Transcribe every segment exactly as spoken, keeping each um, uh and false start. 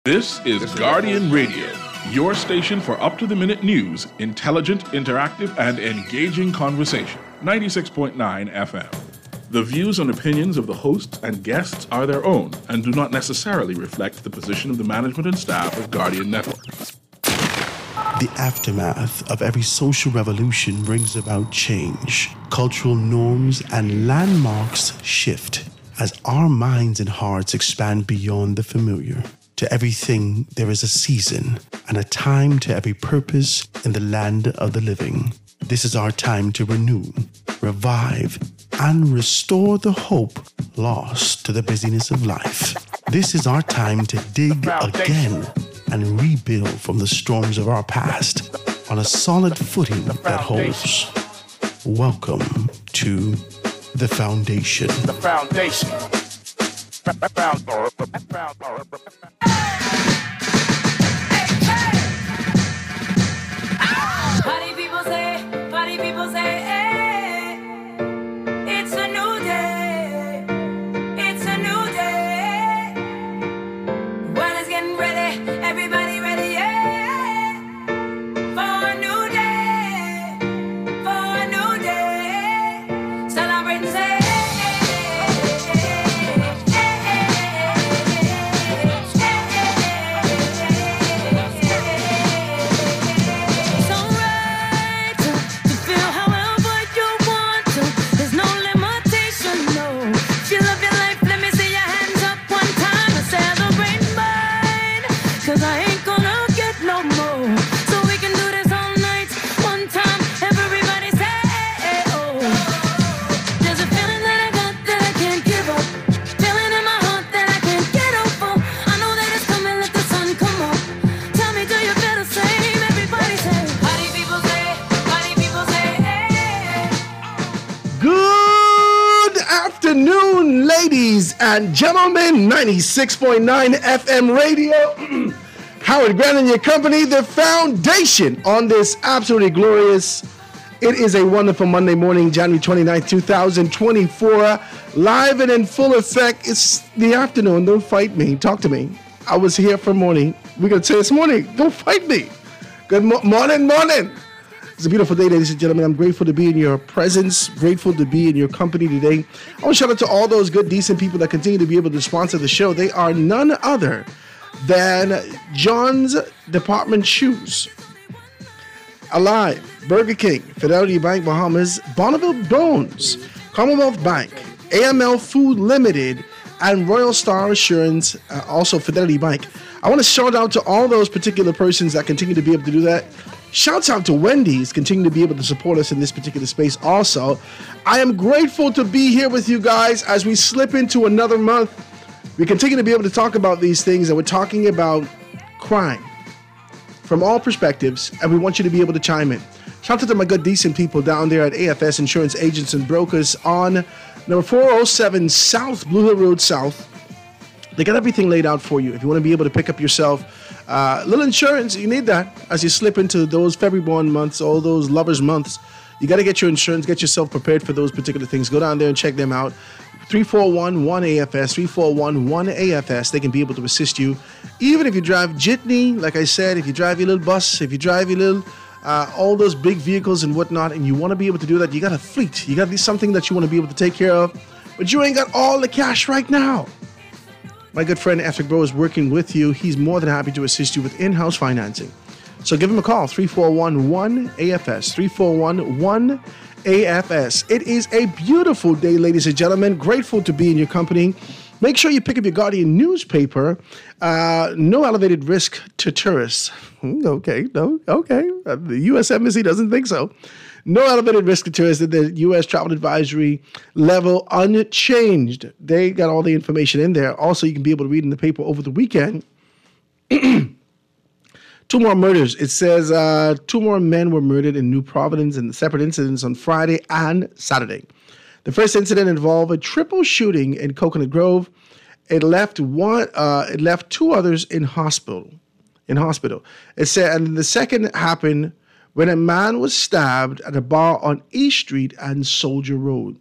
This is Guardian Radio, your station for up-to-the-minute news, intelligent, interactive, and engaging conversation. ninety-six point nine F M. The views and opinions of the hosts and guests are their own and do not necessarily reflect the position of the management and staff of Guardian Network. The aftermath of every social revolution brings about change. Cultural norms and landmarks shift as our minds and hearts expand beyond the familiar. To everything, there is a season and a time to every purpose in the land of the living. This is our time to renew, revive, and restore the hope lost to the busyness of life. This is our time to dig again and rebuild from the storms of our past on a solid footing that holds. Welcome to The Foundation. The Foundation. Party people say, party people say, hey, it's a new day, it's a new day. World is getting ready, everybody ready, yeah, for a new day, for a new day. Celebrate and say, ladies and gentlemen, ninety-six point nine F M radio. Howard Grant and your company, The Foundation, on this absolutely glorious, it is a wonderful Monday morning, January twenty-ninth, twenty twenty-four, live and in full effect. It's the afternoon. Don't fight me. Talk to me. I was here for morning. We're going to say this morning. Don't fight me. Good mo- morning, morning. It's a beautiful day, ladies and gentlemen. I'm grateful to be in your presence, grateful to be in your company today. I want to shout out to all those good, decent people that continue to be able to sponsor the show. They are none other than John's Department Shoes, Alive, Burger King, Fidelity Bank Bahamas, Bonneville Bones, Commonwealth Bank, A M L Food Limited, and Royal Star Assurance, uh, also Fidelity Bank. I want to shout out to all those particular persons that continue to be able to do that. Shouts out to Wendy's, continue to be able to support us in this particular space also. I am grateful to be here with you guys as we slip into another month. We continue to be able to talk about these things, and we're talking about crime from all perspectives, and we want you to be able to chime in. Shout out to my good, decent people down there at A F S Insurance Agents and Brokers on number four oh seven South, Blue Hill Road South. They got everything laid out for you. If you want to be able to pick up yourself Uh, little insurance, you need that as you slip into those February months, all those lovers months. You got to get your insurance, get yourself prepared for those particular things. Go down there and check them out. three four one one A F S, three four one one A F S. They can be able to assist you. Even if you drive jitney, like I said, if you drive your little bus, if you drive your little, uh, all those big vehicles and whatnot, and you want to be able to do that, you got a fleet. You got something that you want to be able to take care of, but you ain't got all the cash right now. My good friend Ethric Bro is working with you. He's more than happy to assist you with in-house financing. So give him a call, three four one one A F S, three four one one A F S. It is a beautiful day, ladies and gentlemen. Grateful to be in your company. Make sure you pick up your Guardian newspaper. Uh, no elevated risk to tourists. Okay, no, okay. Uh, the U S Embassy doesn't think so. No elevated risk to tourists. The U S travel advisory level unchanged. They got all the information in there. Also, you can be able to read in the paper over the weekend. Two more murders. It says uh, two more men were murdered in New Providence in separate incidents on Friday and Saturday. The first incident involved a triple shooting in Coconut Grove. It left one. Uh, it left two others in hospital. In hospital. It said, and the second happened when a man was stabbed at a bar on East Street and Soldier Road.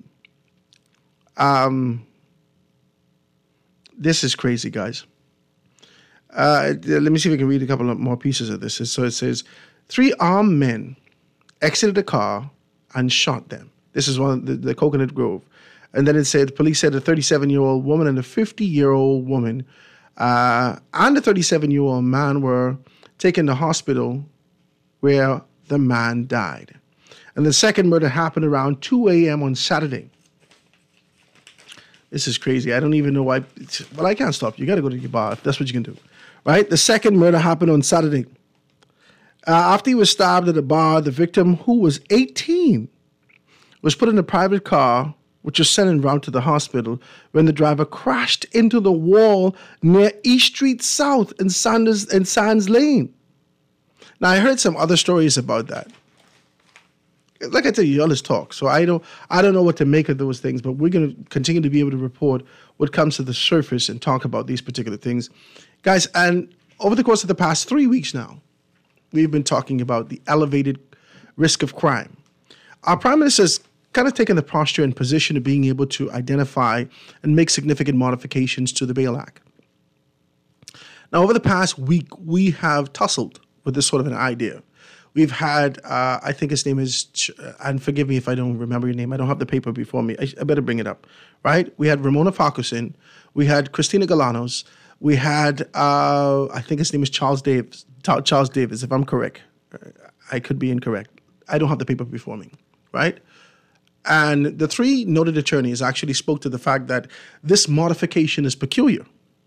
Um, this is crazy, guys. Uh, let me see if I can read a couple of more pieces of this. So it says, three armed men exited the car and shot them. This is one of the, the Coconut Grove. And then it said, police said a thirty-seven-year-old woman and a fifty-year-old woman uh, and a thirty-seven-year-old man were taken to hospital where the man died. And the second murder happened around two a.m. on Saturday. This is crazy. I don't even know why. Well, I can't stop you. You got to go to your bar if that's what you can do. Right? The second murder happened on Saturday. Uh, after he was stabbed at a bar, the victim, who was eighteen, was put in a private car, which was sent en route to the hospital, when the driver crashed into the wall near East Street South in Sanders and Sands Lane. Now, I heard some other stories about that. Like I tell you, y'all is talk. So I don't I don't know what to make of those things, but we're going to continue to be able to report what comes to the surface and talk about these particular things. Guys, and over the course of the past three weeks now, we've been talking about the elevated risk of crime. Our Prime Minister's kind of taken the posture and position of being able to identify and make significant modifications to the Bail Act. Now, over the past week, we have tussled with this sort of an idea. We've had, uh, I think his name is, Ch- and forgive me if I don't remember your name. I don't have the paper before me. I, I better bring it up, right? We had Ramona Farquharson. We had Christina Galanos. We had, uh, I think his name is Charles Davis. Charles Davis, if I'm correct. I could be incorrect. I don't have the paper before me, right? And the three noted attorneys actually spoke to the fact that this modification is peculiar.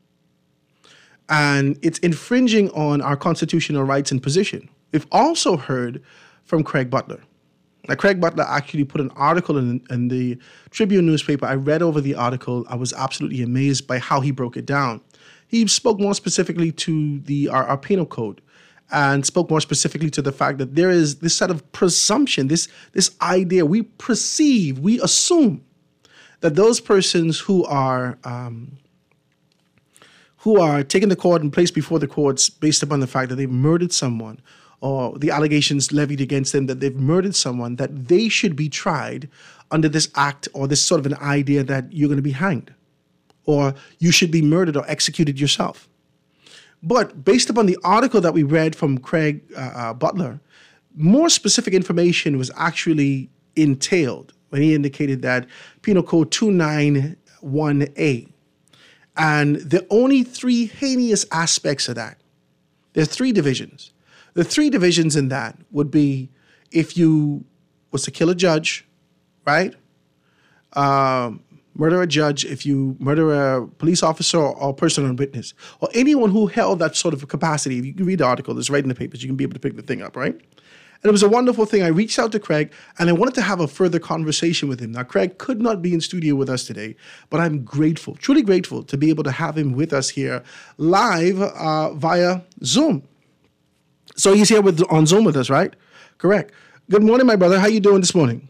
And it's infringing on our constitutional rights and position. We've also heard from Craig Butler. Now, Craig Butler actually put an article in, in the Tribune newspaper. I read over the article. I was absolutely amazed by how he broke it down. He spoke more specifically to the our, our penal code and spoke more specifically to the fact that there is this set of presumption, this, this idea. We perceive, we assume that those persons who are... Um, who are taken to court and placed before the courts based upon the fact that they've murdered someone or the allegations levied against them that they've murdered someone, that they should be tried under this act or this sort of an idea that you're going to be hanged or you should be murdered or executed yourself. But based upon the article that we read from Craig uh, uh, Butler, more specific information was actually entailed when he indicated that Penal Code two ninety-one A, and the only three heinous aspects of that, there are three divisions. The three divisions in that would be if you was to kill a judge, right? Um, murder a judge, if you murder a police officer or, or person on witness, or anyone who held that sort of a capacity. If you can read the article, it's right in the papers, you can be able to pick the thing up, right? And it was a wonderful thing. I reached out to Craig, and I wanted to have a further conversation with him. Now, Craig could not be in studio with us today, but I'm grateful, truly grateful to be able to have him with us here live uh, via Zoom. So he's here with on Zoom with us, right? Correct. Good morning, my brother. How you doing this morning?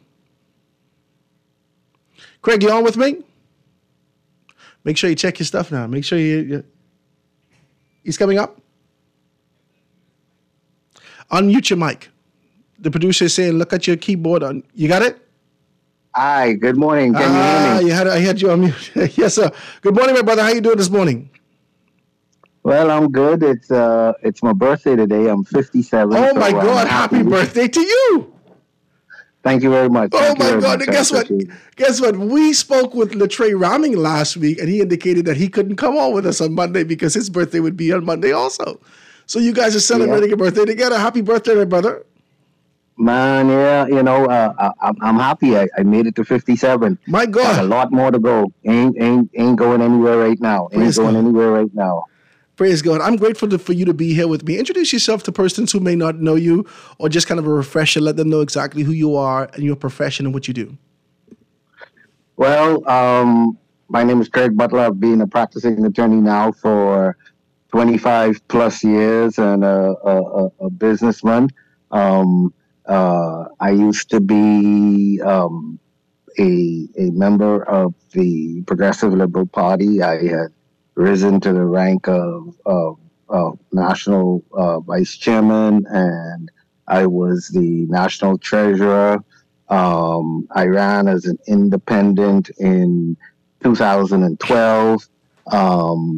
Craig, you on with me? Make sure you check your stuff now. Make sure you... you he's coming up. Unmute your mic. The producer is saying, look at your keyboard. On. You got it? Hi, good morning. Can ah, you hear me? You had, I had you on mute. Yes, sir. Good morning, my brother. How you doing this morning? Well, I'm good. It's uh, it's my birthday today. I'm fifty-seven. Oh, so my God. Happy. Happy birthday to you. Thank you very much. Oh, Thank my you God. much. And guess what? Guess what? We spoke with Latrey Ramming last week, and he indicated that he couldn't come on with us on Monday because his birthday would be on Monday also. So you guys are celebrating yeah. a birthday together. Happy birthday, my brother. Man, yeah, you know, uh, I, I'm happy. I, I made it to fifty-seven. My God, got a lot more to go. Ain't ain't ain't going anywhere right now. Ain't Praise going God. anywhere right now. Praise God. I'm grateful to, for you to be here with me. Introduce yourself to persons who may not know you, or just kind of a refresher. Let them know exactly who you are and your profession and what you do. Well, um, my name is Craig Butler. I've been a practicing attorney now for twenty-five plus years, and a, a, a businessman. Um, Uh, I used to be um, a a member of the Progressive Liberal Party. I had risen to the rank of, of, of national uh, vice chairman, and I was the national treasurer. Um, I ran as an independent in two thousand twelve. Um,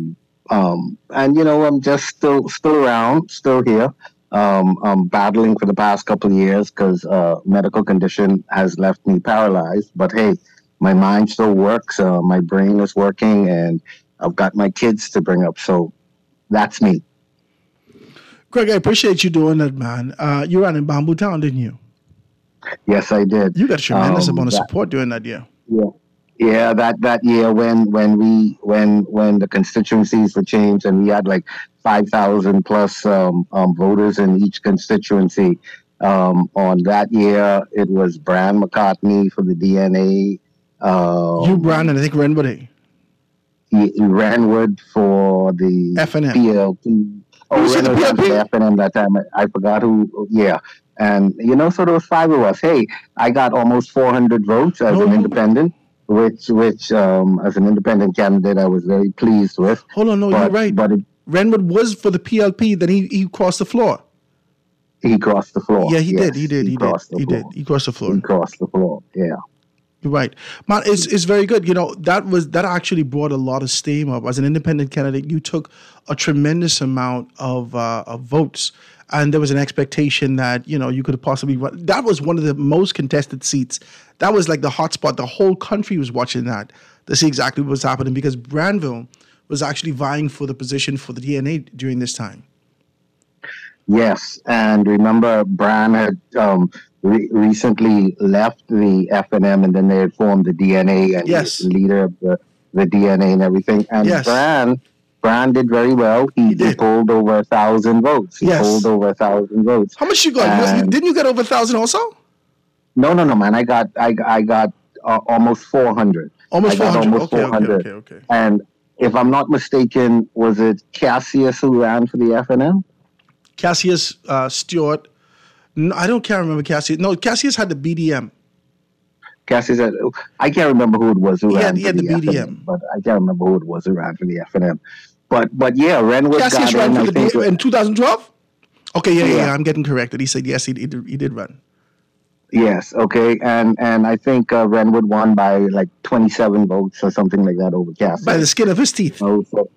Um, and you know, I'm just still still around, still here. Um, I'm battling for the past couple of years because uh, medical condition has left me paralyzed. But hey, my mind still works. Uh, my brain is working, and I've got my kids to bring up. So that's me. Craig, I appreciate you doing that, man. Uh, you ran in Bamboo Town, didn't you? Yes, I did. You got a tremendous Um, amount of that- support during that year. Yeah, yeah. That that year when when we when when the constituencies were changed and we had like five thousand plus um, um, voters in each constituency. Um, on that year, it was Bran McCartney for the D N A. Um, You, Brian, and I think Renwood A. he, he Ranwood for the F and M. P L P. Oh, Was it the Ranwood ran for P L P? the F and M that time. I, I forgot who. Yeah. And, you know, so there was five of us. Hey, I got almost four hundred votes as No. an independent, which, which um, as an independent candidate, I was very pleased with. Hold on, no, But, you're right. but it, Renwood was for the P L P, then he, he crossed the floor. he crossed the floor. Yeah, he Yes, did. He did. He, did. crossed the He floor. did. He crossed the floor. He crossed the floor. Yeah. You're right, man. It's it's very good. You know, that was that actually brought a lot of steam up. As an independent candidate, you took a tremendous amount of uh, of votes, and there was an expectation that you know you could possibly run. That was one of the most contested seats. That was like the hot spot. The whole country was watching that to see exactly what was happening because Granville was actually vying for the position for the D N A during this time. Yes, and remember, Bran had um, re- recently left the F and M, and then they had formed the D N A, and Yes. he was the leader of the, the D N A and everything. And Yes. Bran, Bran did very well. He, He he, did. pulled over a thousand votes. He Yes. pulled over a thousand votes. How much you got? You- And- Didn't you get over a thousand also? No, no, no, man. I got, I, I got uh, almost four hundred. Almost I four got hundred. almost Okay, okay, 400. okay, okay. And if I'm not mistaken, was it Cassius who ran for the F and M? Cassius uh, Stewart. No, I don't can't remember Cassius. No, Cassius had the B D M. Cassius, had, I can't remember who it was who He had- ran he for had the the, B D M. F and M, but I can't remember who it was who ran for the F and M. But but yeah, Renwood Cassius got ran in. for I the think D- in twenty twelve. Okay, yeah, yeah, Yeah. yeah, I'm getting corrected. He said yes, he, he, did, he did run. yes, okay, and and I think uh, Renwood won by like twenty-seven votes or something like that over Cassius. By the skin of his teeth. Oh, so,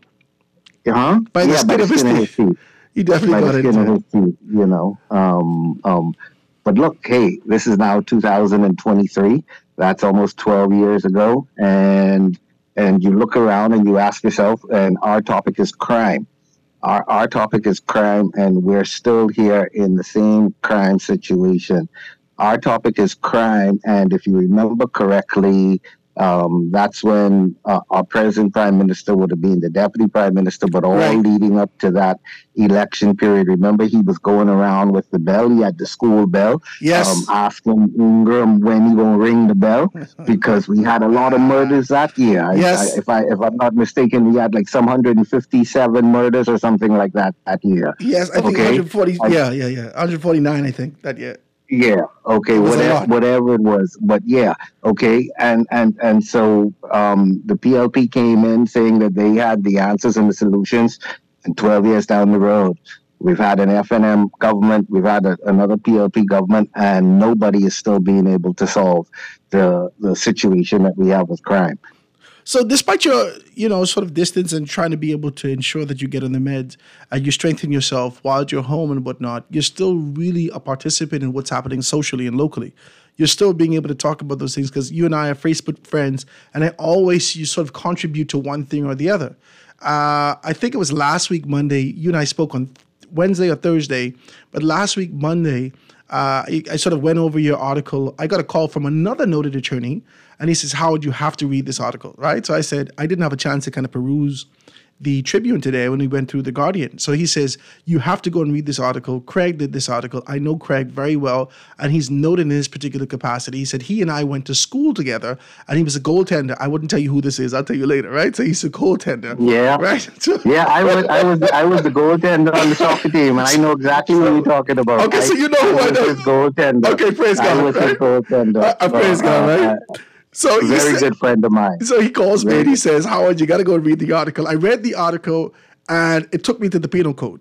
huh? By the yeah, skin by the of his skin of teeth. his teeth. He definitely By got the into skin of it. his teeth, you know. Um, um, but look, hey, this is now two thousand twenty-three. That's almost twelve years ago, and and you look around and you ask yourself, and our topic is crime. Our our topic is crime, and we're still here in the same crime situation. Our topic is crime, and if you remember correctly, um, that's when uh, our present prime minister would have been the deputy prime minister, but all Right. leading up to that election period. Remember, he was going around with the bell. He had the school bell, Yes. um, asking Ingram when he gonna ring the bell because we had a lot of murders that year. I- Yes. I, if I if I'm not mistaken, we had like some one hundred fifty-seven murders or something like that that year. Yes, I think Okay. one hundred forty. I- Yeah, yeah, yeah. one hundred forty-nine, I think that year. Yeah. Okay. was a Whatever, lot. whatever it was, but yeah. Okay. And and and so um, the P L P came in saying that they had the answers and the solutions. And twelve years down the road, we've had an F and M government, we've had a, another P L P government, and nobody is still being able to solve the the situation that we have with crime. So, despite your, you know, sort of distance and trying to be able to ensure that you get on the meds and you strengthen yourself while at your home and whatnot, you're still really a participant in what's happening socially and locally. You're still being able to talk about those things because you and I are Facebook friends, and I always you sort of contribute to one thing or the other. Uh, I think it was last week Monday. You and I spoke on Wednesday or Thursday, but last week Monday, uh, I, I sort of went over your article. I got a call from another noted attorney, and he says, "Howard, you have to read this article, right?" So I said, I didn't have a chance to kind of peruse the Tribune today when we went through the Guardian. So he says, you have to go and read this article. Craig did this article. I know Craig very well, and he's noted in his particular capacity. He said he and I went to school together, and he was a goaltender. I wouldn't tell you who this is. I'll tell you later, right? So he's a goaltender. Yeah. Right? So- Yeah, I was I was I was the goaltender on the soccer team, and I know exactly what you're talking about. Okay, so I- you know who I was know. his goaltender. Okay, praise I God, was right? his goaltender. I- I praise Uh, God, uh, right? uh, So he Very said- good friend of mine. So he calls me Very and he good. says, Howard, you got to go and read the article. I read the article and it took me to the penal code,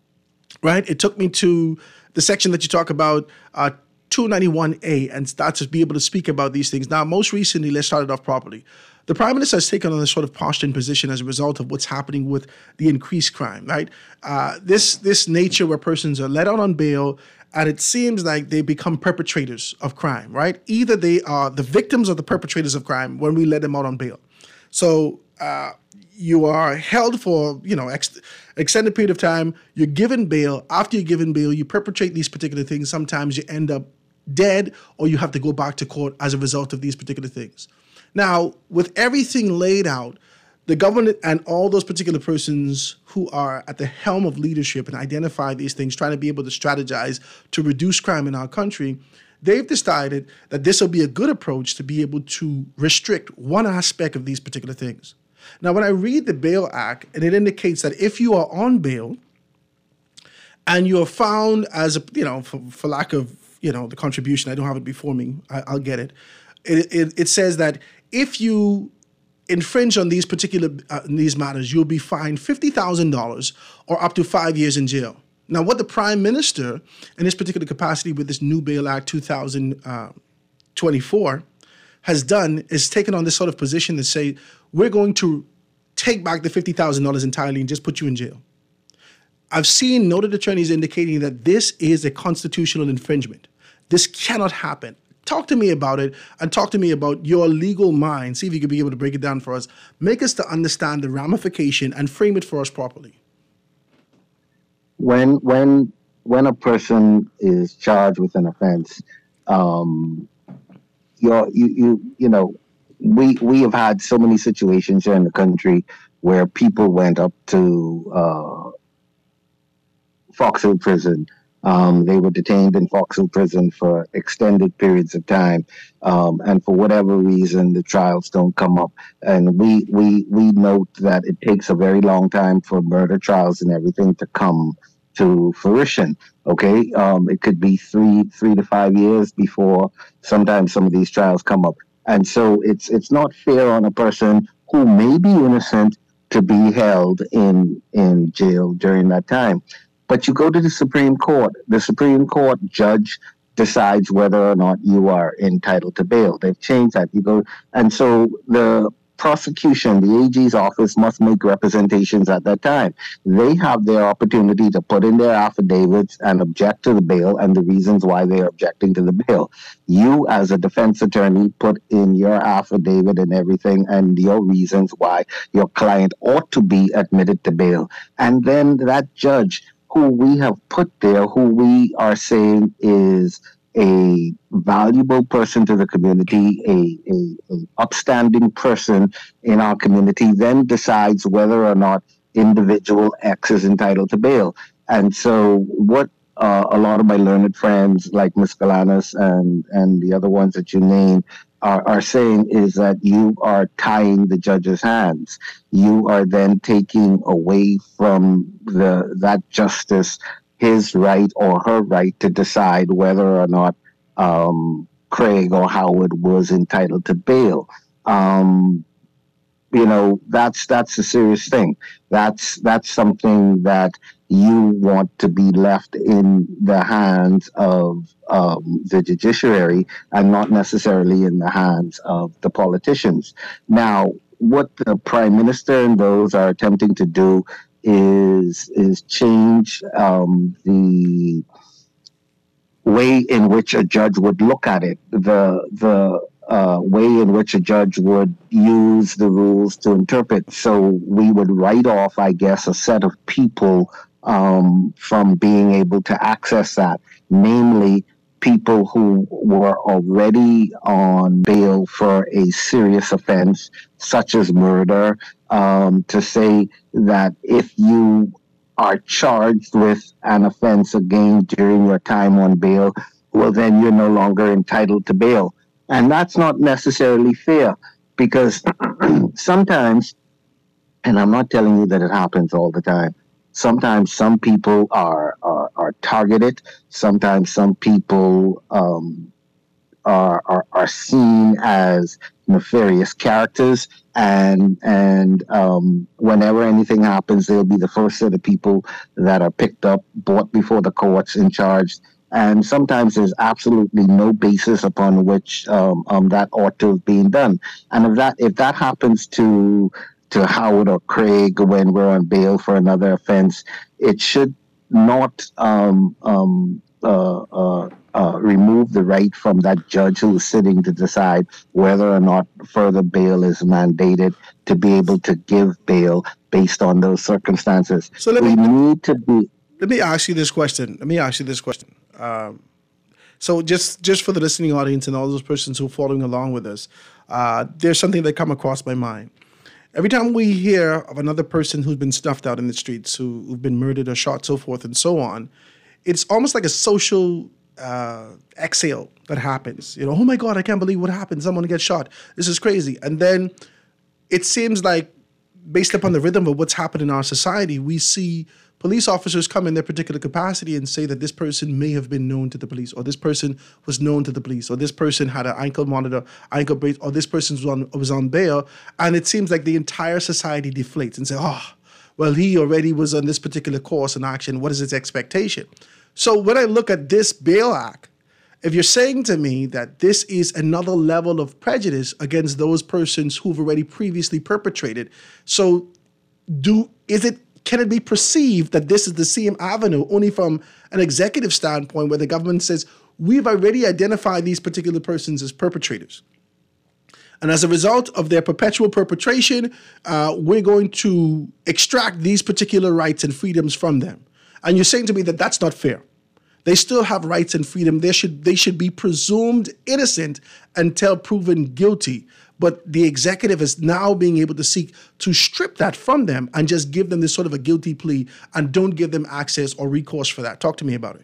right? It took me to the section that you talk about, uh, two ninety-one A, and start to be able to speak about these things. Now, most recently, let's start it off properly. the Prime Minister has taken on a sort of posturing position as a result of what's happening with the increased crime, right? Uh, this this nature where persons are let out on bail, and it seems like they become perpetrators of crime, right? Either they are the victims or the perpetrators of crime when we let them out on bail. So uh, you are held for, you know, ex- extended period of time. You're given bail. After you're given bail, you perpetrate these particular things. Sometimes you end up dead, or you have to go back to court as a result of these particular things. Now, with everything laid out, the government and all those particular persons who are at the helm of leadership and identify these things, trying to be able to strategize to reduce crime in our country, they've decided that this will be a good approach to be able to restrict one aspect of these particular things. Now, when I read the Bail Act, and it indicates that if you are on bail and you are found as, a, you know, for, for lack of, you know, the contribution, I don't have it before me, I, I'll get it. It, it. It says that if you infringe on these particular uh, these matters, you'll be fined fifty thousand dollars or up to five years in jail. Now, what the Prime Minister, in this particular capacity with this new Bail Act two thousand twenty-four, has done is taken on this sort of position to say, we're going to take back the fifty thousand dollars entirely and just put you in jail. I've seen noted attorneys indicating that this is a constitutional infringement. This cannot happen. Talk to me about it, and talk to me about your legal mind. See if you could be able to break it down for us. Make us to understand the ramification and frame it for us properly. When when when a person is charged with an offense, um, you're, you you you know, we we have had so many situations here in the country where people went up to uh, Foxhill Prison. Um, they were detained in Foxhill Prison for extended periods of time, um, and for whatever reason, the trials don't come up. And we we we note that it takes a very long time for murder trials and everything to come to fruition. Okay, um, it could be three three to five years before sometimes some of these trials come up. And so it's it's not fair on a person who may be innocent to be held in in jail during that time. But you go to the Supreme Court. The Supreme Court judge decides whether or not you are entitled to bail. They've changed that. You go, and so the prosecution, the A G's office, must make representations at that time. They have their opportunity to put in their affidavits and object to the bail and the reasons why they are objecting to the bail. You, as a defense attorney, put in your affidavit and everything and your reasons why your client ought to be admitted to bail. And then that judge, who we have put there, who we are saying is a valuable person to the community, a, a, a upstanding person in our community, then decides whether or not individual X is entitled to bail. And so what uh, a lot of my learned friends like Miz Galanis and, and the other ones that you named Are, are saying is that you are tying the judge's hands. You are then taking away from the that justice his right or her right to decide whether or not um, Craig or Howard was entitled to bail. Um, you know, that's that's a serious thing. That's that's something that you want to be left in the hands of um, the judiciary and not necessarily in the hands of the politicians. Now, what the Prime Minister and those are attempting to do is is change um, the way in which a judge would look at it, the the uh, way in which a judge would use the rules to interpret. So we would write off, I guess, a set of people um, from being able to access that, namely people who were already on bail for a serious offense, such as murder, um, to say that if you are charged with an offense again during your time on bail, well, then you're no longer entitled to bail. And that's not necessarily fair, because sometimes, and I'm not telling you that it happens all the time, sometimes some people are are, are targeted. Sometimes some people um, are, are are seen as nefarious characters, and and um, whenever anything happens, they'll be the first set of people that are picked up, brought before the courts, and charged. And sometimes there's absolutely no basis upon which um, um, that ought to have been done. And if that if that happens to to Howard or Craig when we're on bail for another offense, it should not um, um, uh, uh, uh, remove the right from that judge who is sitting to decide whether or not further bail is mandated to be able to give bail based on those circumstances. So let we me need to be. let me ask you this question. Let me ask you this question. Um, so just just for the listening audience and all those persons who are following along with us, uh, there's something that come across my mind. Every time we hear of another person who's been snuffed out in the streets, who, who've been murdered or shot, so forth and so on, it's almost like a social uh, exhale that happens. You know, oh my God, I can't believe what happened. Someone gets shot. This is crazy. And then it seems like, based upon the rhythm of what's happened in our society, we see police officers come in their particular capacity and say that this person may have been known to the police, or this person was known to the police, or this person had an ankle monitor, ankle brace, or this person was on, was on bail. And it seems like the entire society deflates and say, oh, well, he already was on this particular course and action. What is his expectation? So when I look at this bail act, if you're saying to me that this is another level of prejudice against those persons who've already previously perpetrated, so do is it can it be perceived that this is the same avenue only from an executive standpoint where the government says, we've already identified these particular persons as perpetrators, and as a result of their perpetual perpetration, uh, we're going to extract these particular rights and freedoms from them. And you're saying to me that that's not fair. They still have rights and freedom. They should they should be presumed innocent until proven guilty. But the executive is now being able to seek to strip that from them and just give them this sort of a guilty plea and don't give them access or recourse for that. Talk to me about it.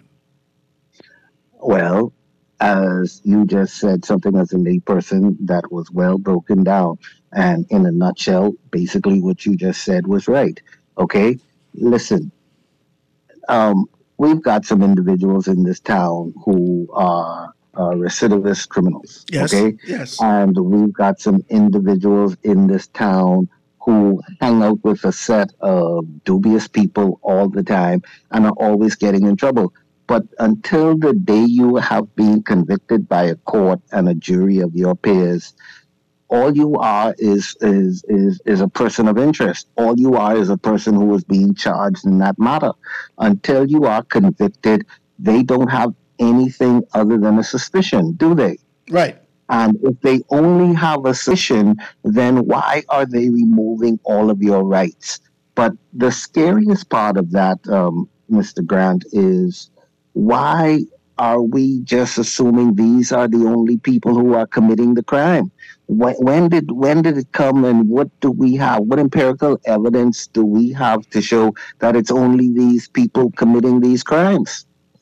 Well, as you just said, something as a layperson that was well broken down. And in a nutshell, basically what you just said was right. Okay? Listen, um, we've got some individuals in this town who are uh, recidivist criminals. Yes. Okay. Yes. And we've got some individuals in this town who hang out with a set of dubious people all the time and are always getting in trouble. But until the day you have been convicted by a court and a jury of your peers, all you are is is is is a person of interest. All you are is a person who is being charged in that matter. Until you are convicted, they don't have anything other than a suspicion, do they? Right. And if they only have a suspicion, then why are they removing all of your rights? But the scariest part of that, um, Mister Grant, is why are we just assuming these are the only people who are committing the crime? When, when did when did it come, and what do we have? What empirical evidence do we have to show that it's only these people committing these crimes?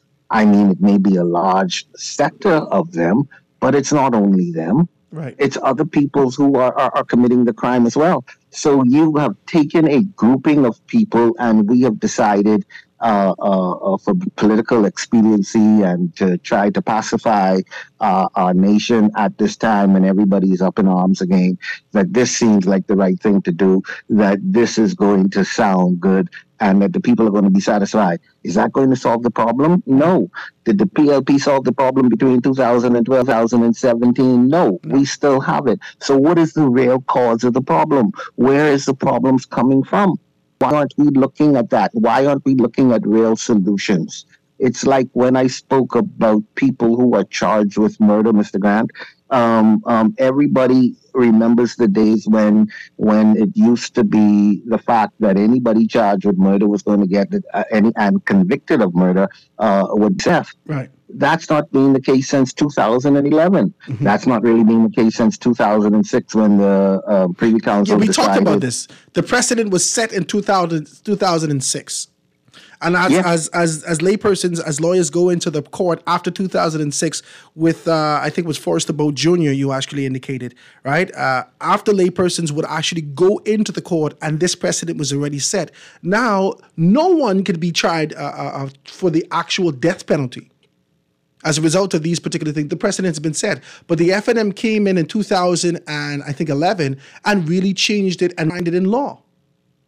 I mean, it may be a large sector of them, but it's not only them. Right. It's other peoples who are, are, are committing the crime as well. So you have taken a grouping of people, and we have decided uh, uh, uh, for political expediency and to try to pacify uh, our nation at this time when everybody is up in arms again, that this seems like the right thing to do, that this is going to sound good, and that the people are going to be satisfied. Is that going to solve the problem? No. Did the P L P solve the problem between two thousand twelve, two thousand seventeen? No, we still have it. So what is the real cause of the problem? Where is the problems coming from? Why aren't we looking at that? Why aren't we looking at real solutions? It's like when I spoke about people who are charged with murder, Mister Grant, um, um, everybody remembers the days when when it used to be the fact that anybody charged with murder was going to get uh, any and convicted of murder uh, with death. Right. That's not been the case since two thousand eleven. Mm-hmm. That's not really been the case since two thousand six when the uh, Privy Council Yeah, we decided. talked about this. The precedent was set in two thousand, two thousand six. And as, yeah. as as as laypersons, as lawyers go into the court after two thousand six with, uh, I think it was Forrester Boat Junior, you actually indicated, right? Uh, after laypersons would actually go into the court and this precedent was already set. Now, no one could be tried uh, uh, for the actual death penalty. As a result of these particular things, the precedent has been set. But the F N M came in in two thousand and I think eleven and really changed it and signed it in law.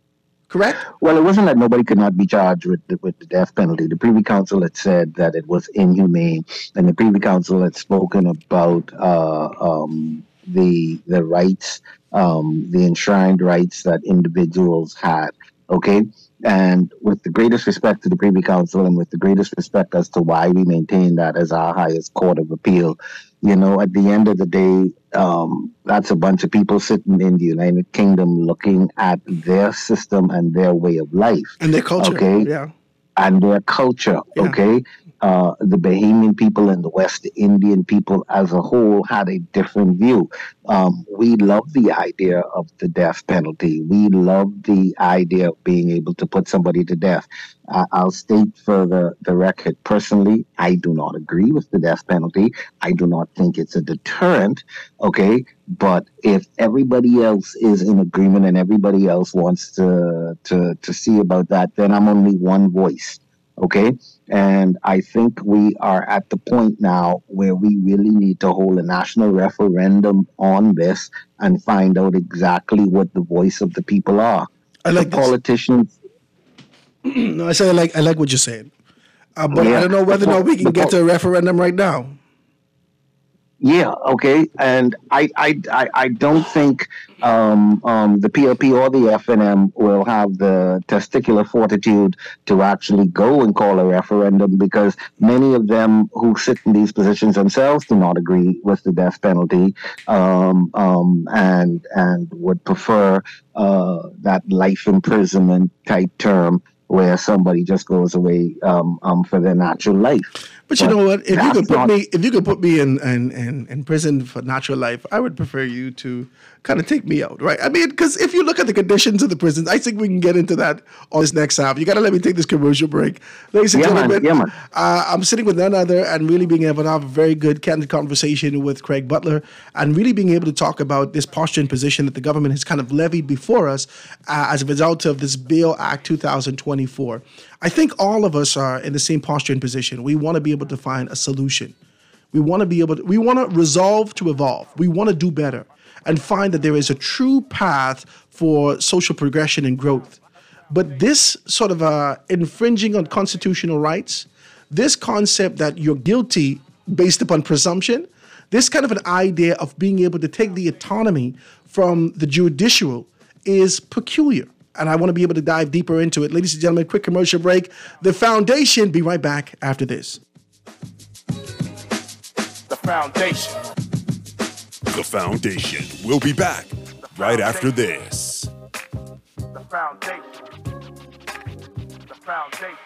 correct? Well, it wasn't that nobody could not be charged with the, with the death penalty. The Privy Council had said that it was inhumane, and the Privy Council had spoken about uh, um, the the rights, um, the enshrined rights that individuals had. Okay, and with the greatest respect to the Privy Council, and with the greatest respect as to why we maintain that as our highest court of appeal, you know, at the end of the day, um, that's a bunch of people sitting in the United Kingdom looking at their system and their way of life. And their culture. Okay. Yeah. And their culture. Yeah. Okay. Uh, the Bahamian people and the West Indian people as a whole had a different view. Um, we love the idea of the death penalty. We love the idea of being able to put somebody to death. Uh, I'll state for the, the record, personally, I do not agree with the death penalty. I do not think it's a deterrent, okay? But if everybody else is in agreement and everybody else wants to, to, to see about that, then I'm only one voice. Okay. And I think we are at the point now where we really need to hold a national referendum on this and find out exactly what the voice of the people are. I like the this. politicians. No, I said I like I like what you're saying, uh, but Yeah. I don't know whether or not we can The get po- to a referendum right now. Yeah, okay. And I I, I, I don't think um, um, the P L P or the F N M will have the testicular fortitude to actually go and call a referendum, because many of them who sit in these positions themselves do not agree with the death penalty, um, um, and and would prefer uh, that life imprisonment type term where somebody just goes away um, um, for their natural life. But you But know what? If you that's could put not- me, if you could put me in, in in in prison for natural life, I would prefer you to kind of take me out, right? I mean, because if you look at the conditions of the prisons, I think we can get into that on this next half. You got to let me take this commercial break, ladies and Yeah, man. gentlemen. Yeah, man. Uh, I'm sitting with none other and really being able to have a very good, candid conversation with Craig Butler, and really being able to talk about this posture and position that the government has kind of levied before us uh, as a result of this Bail Act two thousand twenty-four. I think all of us are in the same posture and position. We want to be able to find a solution. We want to be able to, we want to resolve to evolve. We want to do better and find that there is a true path for social progression and growth. But this sort of uh, infringing on constitutional rights, this concept that you're guilty based upon presumption, this kind of an idea of being able to take the autonomy from the judicial is peculiar. And I want to be able to dive deeper into it. Ladies and gentlemen, quick commercial break. The Foundation, be right back after this. The Foundation. The Foundation will be back right after this. The Foundation. The Foundation.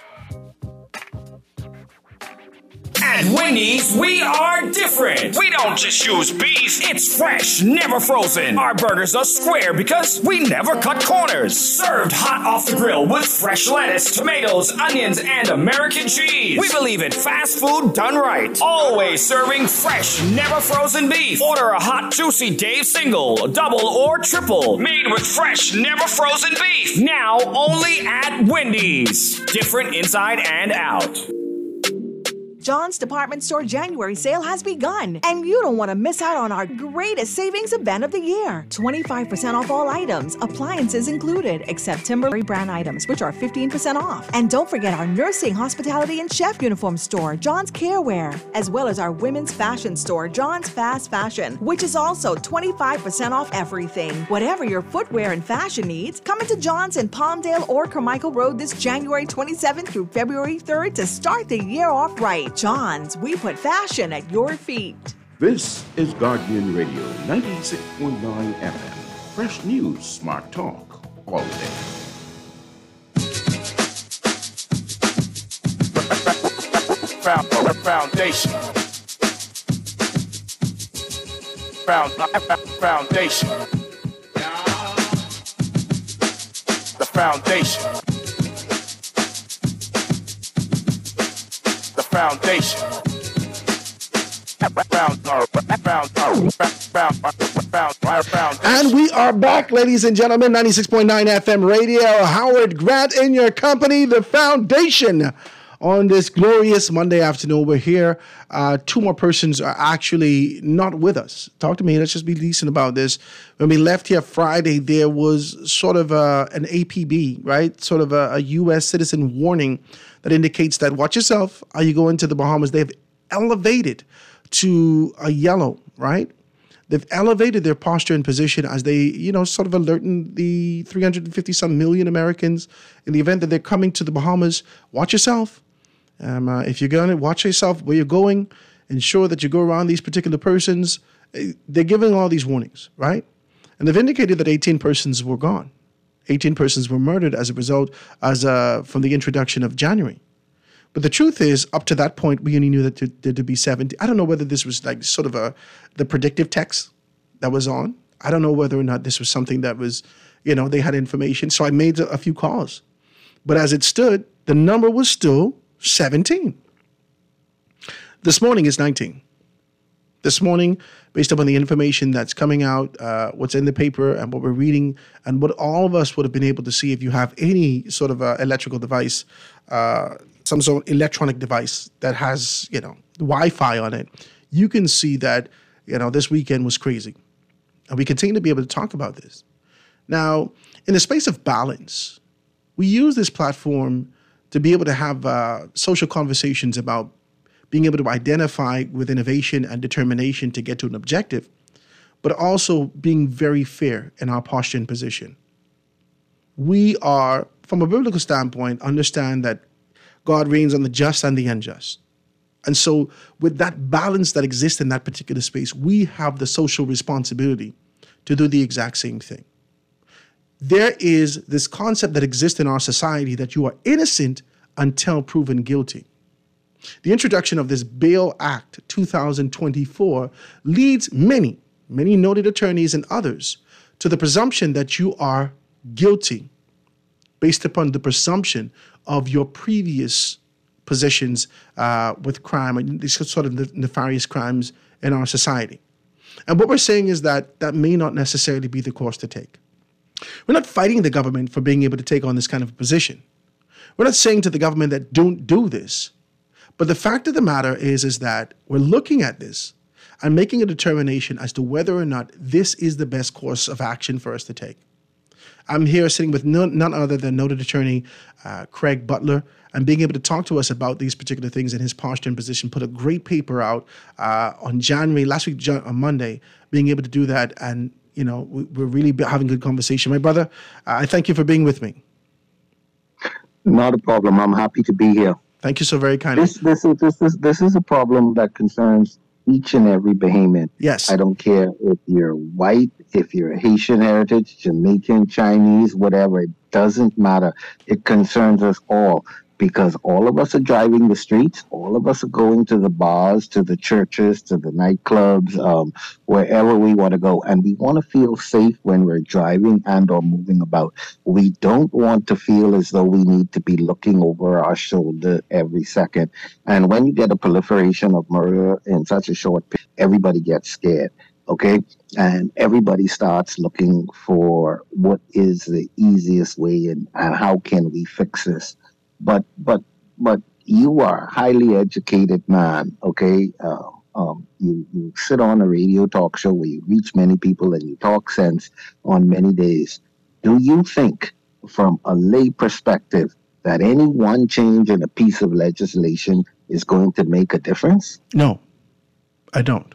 At Wendy's, we are different. We don't just use beef. It's fresh, never frozen. Our burgers are square because we never cut corners. Served hot off the grill with fresh lettuce, tomatoes, onions, and American cheese. We believe in fast food done right. Always serving fresh, never frozen beef. Order a hot, juicy Dave single, double, or triple. Made with fresh, never frozen beef. Now only at Wendy's. Different inside and out. John's Department Store January sale has begun, and you don't want to miss out on our greatest savings event of the year. twenty-five percent off all items, appliances included, except Timberland brand items, which are fifteen percent off. And don't forget our nursing, hospitality, and chef uniform store, John's Carewear, as well as our women's fashion store, John's Fast Fashion, which is also twenty-five percent off everything. Whatever your footwear and fashion needs, come into John's in Palmdale or Carmichael Road this January twenty-seventh through February third to start the year off right. John's, we put fashion at your feet. This is Guardian Radio ninety-six point nine F M. Fresh news, smart talk, all day. Foundation. Found, foundation. The Foundation. The Foundation. And we are back, ladies and gentlemen, ninety-six point nine F M radio. Howard Grant in your company, the Foundation on this glorious Monday afternoon. We're here. Uh, two more persons are actually not with us. Talk to me. Let's just be decent about this. When we left here Friday, there was sort of a, an A P B, right? Sort of a, a U S citizen warning that indicates that watch yourself. Are you going to the Bahamas? They've elevated to a yellow, right? They've elevated their posture and position as they, you know, sort of alerting the three hundred fifty some million Americans in the event that they're coming to the Bahamas. Watch yourself. Um, uh, if you're going to watch yourself where you're going, ensure that you go around these particular persons. They're giving all these warnings, right? And they've indicated that eighteen persons were gone. eighteen persons were murdered as a result, as uh, from the introduction of January. But the truth is, up to that point, we only knew that there to be seventy. I don't know whether this was like sort of a the predictive text that was on. I don't know whether or not this was something that was, you know, they had information. So I made a, a few calls. But as it stood, the number was still seventeen. This morning is nineteen. This morning, based upon the information that's coming out, uh, what's in the paper and what we're reading, and what all of us would have been able to see if you have any sort of uh, electrical device, uh, some sort of electronic device that has, you know, Wi-Fi on it, you can see that, you know, this weekend was crazy. And we continue to be able to talk about this. Now, in the space of balance, we use this platform to be able to have uh, social conversations about being able to identify with innovation and determination to get to an objective, but also being very fair in our posture and position. We are, from a biblical standpoint, understand that God reigns on the just and the unjust. And so with that balance that exists in that particular space, we have the social responsibility to do the exact same thing. There is this concept that exists in our society that you are innocent until proven guilty. The introduction of this Bail Act two thousand twenty-four leads many, many noted attorneys and others to the presumption that you are guilty based upon the presumption of your previous positions uh, with crime and these sort of nefarious crimes in our society. And what we're saying is that that may not necessarily be the course to take. We're not fighting the government for being able to take on this kind of a position. We're not saying to the government that don't do this. But the fact of the matter is, is that we're looking at this and making a determination as to whether or not this is the best course of action for us to take. I'm here sitting with none, none other than noted attorney uh, Craig Butler, and being able to talk to us about these particular things in his posture and position. Put a great paper out uh, on January, last week on Monday, being able to do that. And, you know, we, we're really having good conversation. My brother, uh, I thank you for being with me. Not a problem. I'm happy to be here. Thank you so very kindly. This, this, is, this, is, this is a problem that concerns each and every Bahamian. Yes. I don't care if you're white, if you're Haitian heritage, Jamaican, Chinese, whatever. It doesn't matter. It concerns us all because all of us are driving the streets. All of us are going to the bars, to the churches, to the nightclubs, um, wherever we want to go. And we want to feel safe when we're driving and or moving about. We don't want to feel as though we need to be looking over our shoulder every second. And when you get a proliferation of murder in such a short period, everybody gets scared. Okay, and everybody starts looking for what is the easiest way and, and how can we fix this. But but but you are a highly educated man. Okay, uh, um, you you sit on a radio talk show where you reach many people and you talk sense on many days. Do you think, from a lay perspective, that any one change in a piece of legislation is going to make a difference? No, I don't.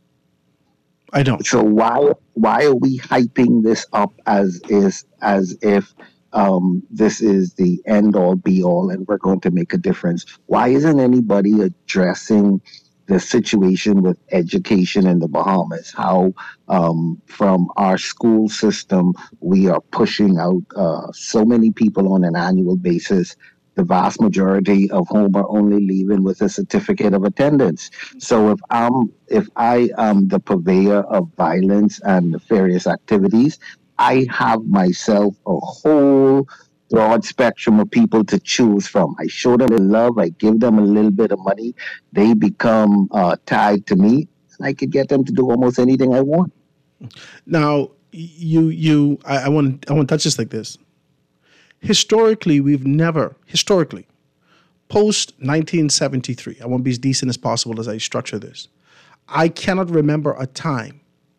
I don't. So why why are we hyping this up as is as if um, this is the end all be all and we're going to make a difference? Why isn't anybody addressing the situation with education in the Bahamas? How um, from our school system we are pushing out uh, so many people on an annual basis, the vast majority of whom are only leaving with a certificate of attendance. So if I'm, if I am the purveyor of violence and nefarious activities, I have myself a whole broad spectrum of people to choose from. I show them love, I give them a little bit of money, they become uh, tied to me, and I could get them to do almost anything I want. Now, you, you, I, I want, I want to touch this like this. Historically, we've never, historically, post nineteen seventy-three, I want to be as decent as possible as I structure this. I cannot remember a time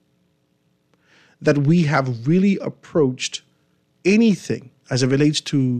that we have really approached anything as it relates to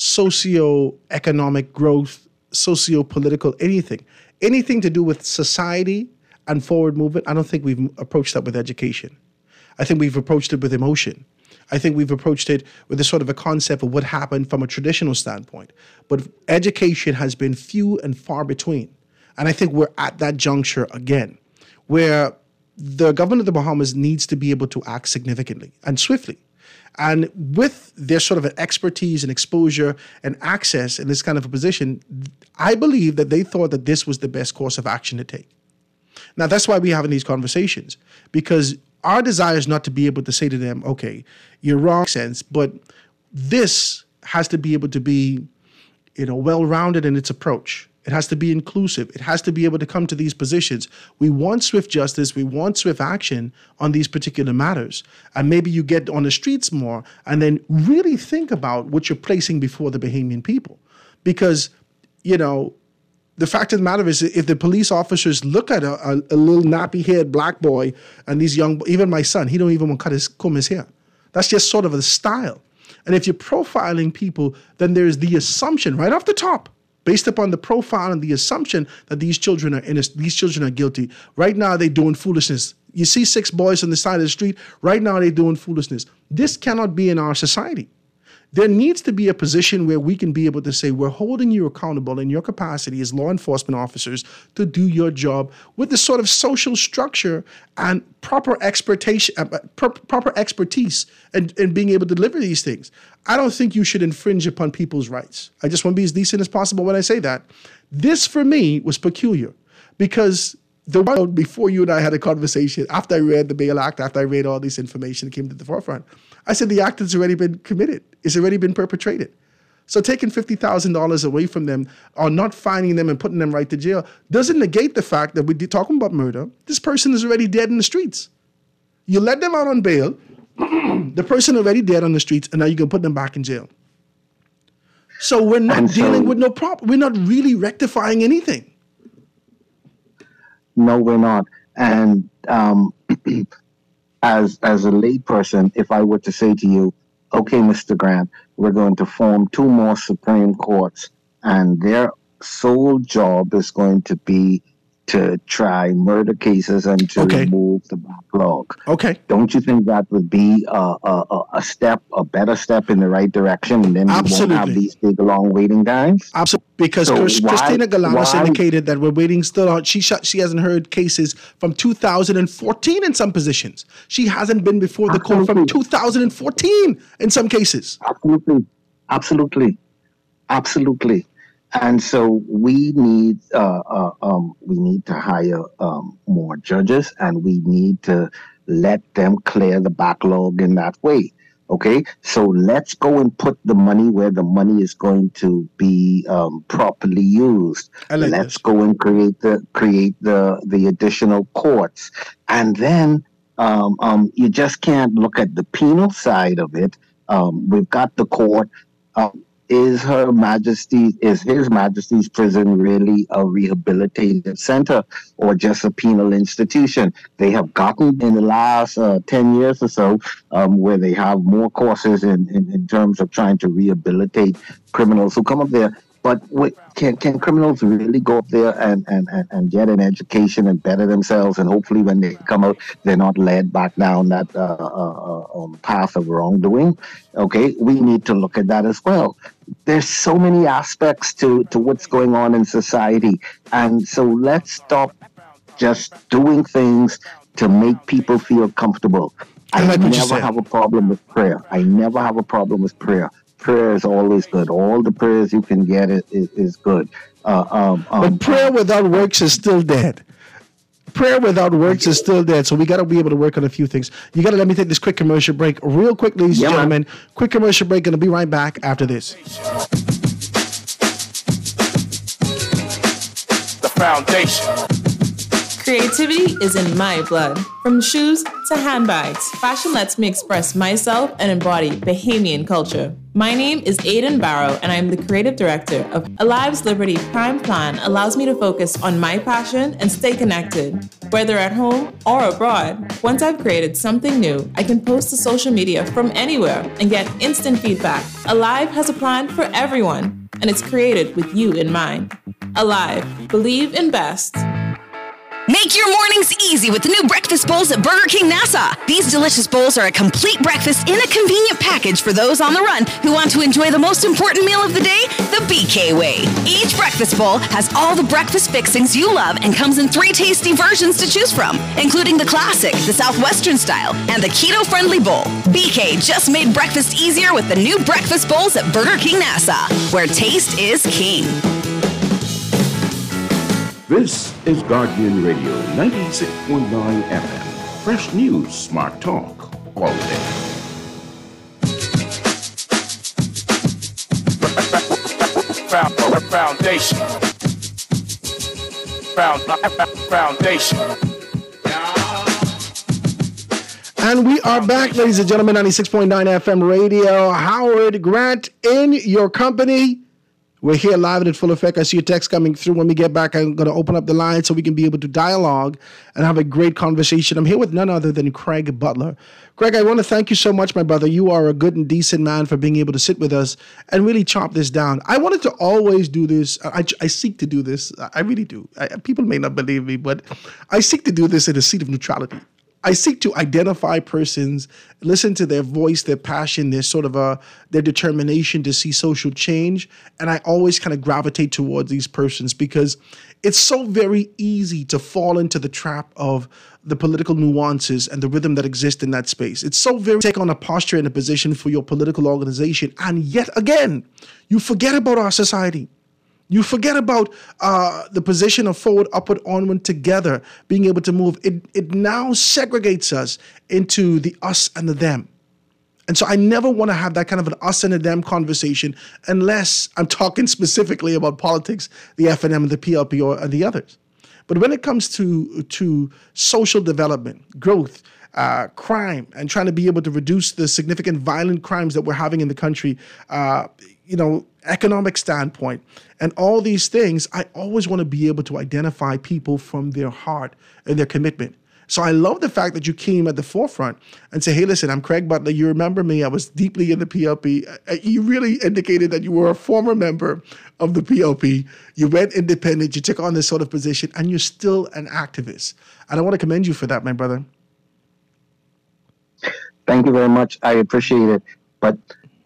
socio-economic growth, socio-political, anything, anything to do with society and forward movement. I don't think we've approached that with education. I think we've approached it with emotion. I think we've approached it with a sort of a concept of what happened from a traditional standpoint. But education has been few and far between. And I think we're at that juncture again, where the government of the Bahamas needs to be able to act significantly and swiftly. And with their sort of an expertise and exposure and access in this kind of a position, I believe that they thought that this was the best course of action to take. Now, that's why we're having these conversations, because our desire is not to be able to say to them, okay, you're wrong, sense, but this has to be able to be, you know, well-rounded in its approach. It has to be inclusive. It has to be able to come to these positions. We want swift justice. We want swift action on these particular matters. And maybe you get on the streets more and then really think about what you're placing before the Bahamian people. Because, you know, the fact of the matter is, if the police officers look at a, a, a little nappy-haired black boy and these young, even my son, he don't even want to cut his, comb his hair. That's just sort of a style. And if you're profiling people, then there's the assumption right off the top, based upon the profile and the assumption that these children are innocent, these children are guilty. Right now, they're doing foolishness. You see six boys on the side of the street. Right now, they're doing foolishness. This cannot be in our society. There needs to be a position where we can be able to say, we're holding you accountable in your capacity as law enforcement officers to do your job with the sort of social structure and proper expertise, uh, pro- proper expertise and, and being able to deliver these things. I don't think you should infringe upon people's rights. I just want to be as decent as possible when I say that. This, for me, was peculiar because the world before you and I had a conversation, after I read the Bail Act, after I read all this information that came to the forefront, I said the act has already been committed. It's already been perpetrated. So taking fifty thousand dollars away from them or not finding them and putting them right to jail doesn't negate the fact that we're talking about murder. This person is already dead in the streets. You let them out on bail, the person already dead on the streets, and now you can put them back in jail. So we're not and dealing so, with no problem. We're not really rectifying anything. No, we're not. And um, as as a layperson, if I were to say to you, okay, Mister Grant, we're going to form two more Supreme Courts, and their sole job is going to be to try murder cases and to okay. remove the backlog. Okay. Don't you think that would be a, a, a step, a better step in the right direction, and then Absolutely. we won't have these big, long waiting times? Absolutely. Because so Chris, why, Christina Galanis indicated that we're waiting still on. She she hasn't heard cases from two thousand fourteen in some positions. She hasn't been before the Absolutely. court from two thousand fourteen in some cases. Absolutely. Absolutely. Absolutely. And so we need uh, uh, um, we need to hire um, more judges, and we need to let them clear the backlog in that way. Okay, so let's go and put the money where the money is going to be um, properly used. Like let's this. go and create the create the the additional courts, and then um, um, you just can't look at the penal side of it. Um, we've got the court. Um, Is Her Majesty, is His Majesty's prison really a rehabilitative center or just a penal institution? They have gotten in the last uh, ten years or so um, where they have more courses in, in, in terms of trying to rehabilitate criminals who come up there. But wait, can can criminals really go up there and, and, and, and get an education and better themselves? And hopefully when they come out, they're not led back down that uh, uh, um, path of wrongdoing. Okay, we need to look at that as well. There's so many aspects to, to what's going on in society. And so let's stop just doing things to make people feel comfortable. I, I never have a problem with prayer. I never have a problem with prayer. Prayer is always good. All the prayers you can get is, is, is good. Uh, um, um, but prayer without works is still dead. Prayer without works is still dead. So we got to be able to work on a few things. You got to let me take this quick commercial break real quick, ladies yeah, and gentlemen. Man. Quick commercial break. Going to be right back after this. The foundation. Creativity is in my blood. From shoes to handbags, fashion lets me express myself and embody Bahamian culture. My name is Aiden Barrow, and I'm the creative director of Alive's Liberty Prime Plan allows me to focus on my passion and stay connected, whether at home or abroad. Once I've created something new, I can post to social media from anywhere and get instant feedback. Alive has a plan for everyone, and it's created with you in mind. Alive, believe in best. Make your mornings easy with the new breakfast bowls at Burger King Nassau. These delicious bowls are a complete breakfast in a convenient package for those on the run who want to enjoy the most important meal of the day, the B K way. Each breakfast bowl has all the breakfast fixings you love and comes in three tasty versions to choose from, including the classic, the Southwestern style, and the keto-friendly bowl. B K just made breakfast easier with the new breakfast bowls at Burger King Nassau, where taste is king. This is Guardian Radio ninety-six point nine F M. Fresh news, smart talk, all day. Foundation. Foundation. And we are back, ladies and gentlemen, ninety-six point nine F M radio. Howard Grant in your company. We're here live and in full effect. I see your text coming through. When we get back, I'm going to open up the line so we can be able to dialogue and have a great conversation. I'm here with none other than Craig Butler. Craig, I want to thank you so much, my brother. You are a good and decent man for being able to sit with us and really chop this down. I wanted to always do this. I, I seek to do this. I really do. I, people may not believe me, but I seek to do this in a seat of neutrality. I seek to identify persons, listen to their voice, their passion, their sort of a, their determination to see social change. And I always kind of gravitate towards these persons because it's so very easy to fall into the trap of the political nuances and the rhythm that exists in that space. It's so very take on a posture and a position for your political organization. And yet again, you forget about our society. You forget about uh, the position of forward, upward, onward, together, being able to move. It, it now segregates us into the us and the them. And so I never want to have that kind of an us and a them conversation unless I'm talking specifically about politics, the F N M and the P L P or the others. But when it comes to, to social development, growth, uh, crime, and trying to be able to reduce the significant violent crimes that we're having in the country, uh, you know, economic standpoint, and all these things, I always want to be able to identify people from their heart and their commitment. So I love the fact that you came at the forefront and say, hey, listen, I'm Craig Butler. You remember me. I was deeply in the P L P. You really indicated that you were a former member of the P L P. You went independent. You took on this sort of position, and you're still an activist. And I want to commend you for that, my brother. Thank you very much. I appreciate it. But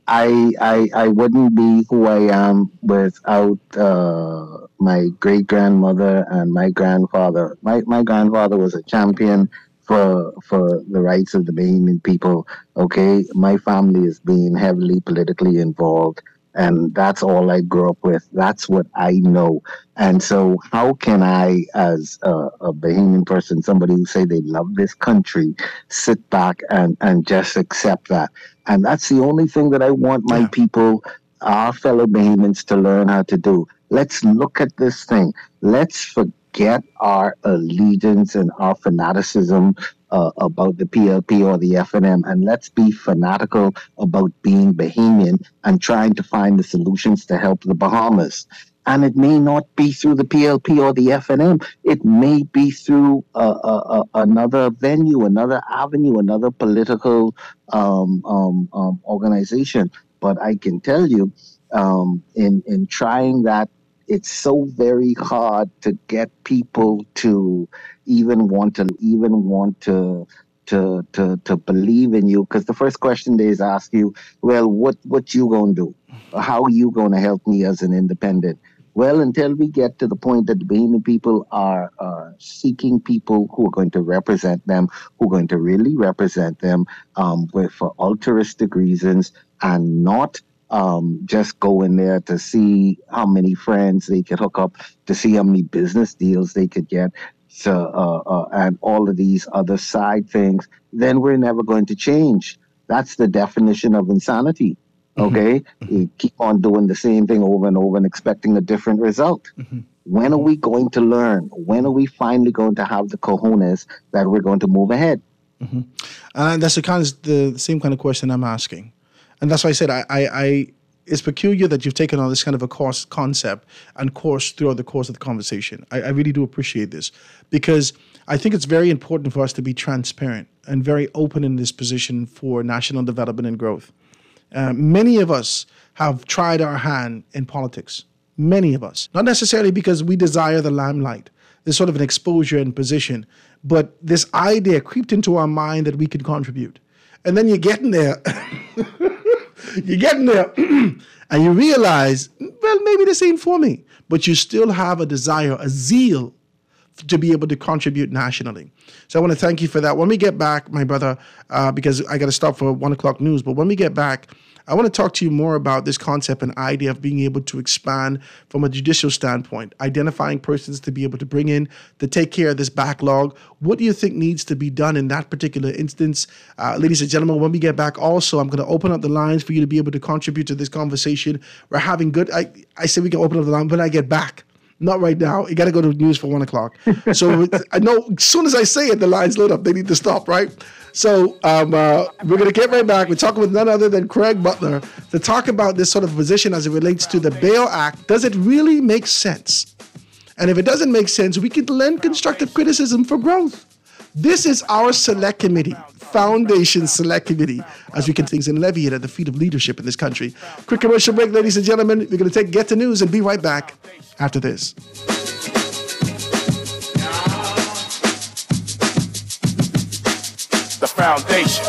I, I I wouldn't be who I am without uh, my great grandmother and my grandfather. My my grandfather was a champion for for the rights of the Bahamian people. Okay, my family has been heavily politically involved, and that's all I grew up with. That's what I know. And so, how can I, as a, a Bahamian person, somebody who say they love this country, sit back and and just accept that? And that's the only thing that I want my yeah. people, our fellow Bahamians, to learn how to do. Let's look at this thing. Let's forget our allegiance and our fanaticism uh, about the P L P or the F N M, and let's be fanatical about being Bahamian and trying to find the solutions to help the Bahamas. And it may not be through the P L P or the F N M. It may be through uh, uh, uh, another venue, another avenue, another political um, um, um, organization. But I can tell you, um, in in trying that, it's so very hard to get people to even want to even want to to to to believe in you. Because the first question they is ask you, well, what what you gonna do? How are you gonna help me as an independent? Well, until we get to the point that the Bahamian people are uh, seeking people who are going to represent them, who are going to really represent them um, with, for altruistic reasons, and not um, just go in there to see how many friends they could hook up, to see how many business deals they could get, to, uh, uh, and all of these other side things, then we're never going to change. That's the definition of insanity. Okay, mm-hmm. You keep on doing the same thing over and over and expecting a different result. Mm-hmm. When are we going to learn? When are we finally going to have the cojones that we're going to move ahead? Mm-hmm. And that's the kind of the same kind of question I'm asking. And that's why I said I, I, I it's peculiar that you've taken on this kind of a course concept and course throughout the course of the conversation. I, I really do appreciate this because I think it's very important for us to be transparent and very open in this position for national development and growth. Uh, many of us have tried our hand in politics. Many of us. Not necessarily because we desire the limelight. There's sort of an exposure and position. But this idea creeped into our mind that we could contribute. And then you get in there. You get in there and you realize, well, maybe this ain't for me. But you still have a desire, a zeal to be able to contribute nationally. So I want to thank you for that. When we get back, my brother, uh, because I got to stop for one o'clock news, but when we get back, I want to talk to you more about this concept and idea of being able to expand from a judicial standpoint, identifying persons to be able to bring in to take care of this backlog. What do you think needs to be done in that particular instance? Uh, ladies and gentlemen, when we get back also, I'm going to open up the lines for you to be able to contribute to this conversation. We're having good, I, I said we can open up the line when I get back. Not right now. You got to go to the news for one o'clock. So I know as soon as I say it, the lines load up. They need to stop, right? So um, uh, we're going to get right back. We're talking with none other than Craig Butler to talk about this sort of position as it relates to the BAIL Act. Does it really make sense? And if it doesn't make sense, we can lend constructive criticism for growth. This is our select committee, Foundation Select Committee, as we can things and levy it at the feet of leadership in this country. Quick commercial break, ladies and gentlemen. We're going to take Get to News and be right back after this. The foundation.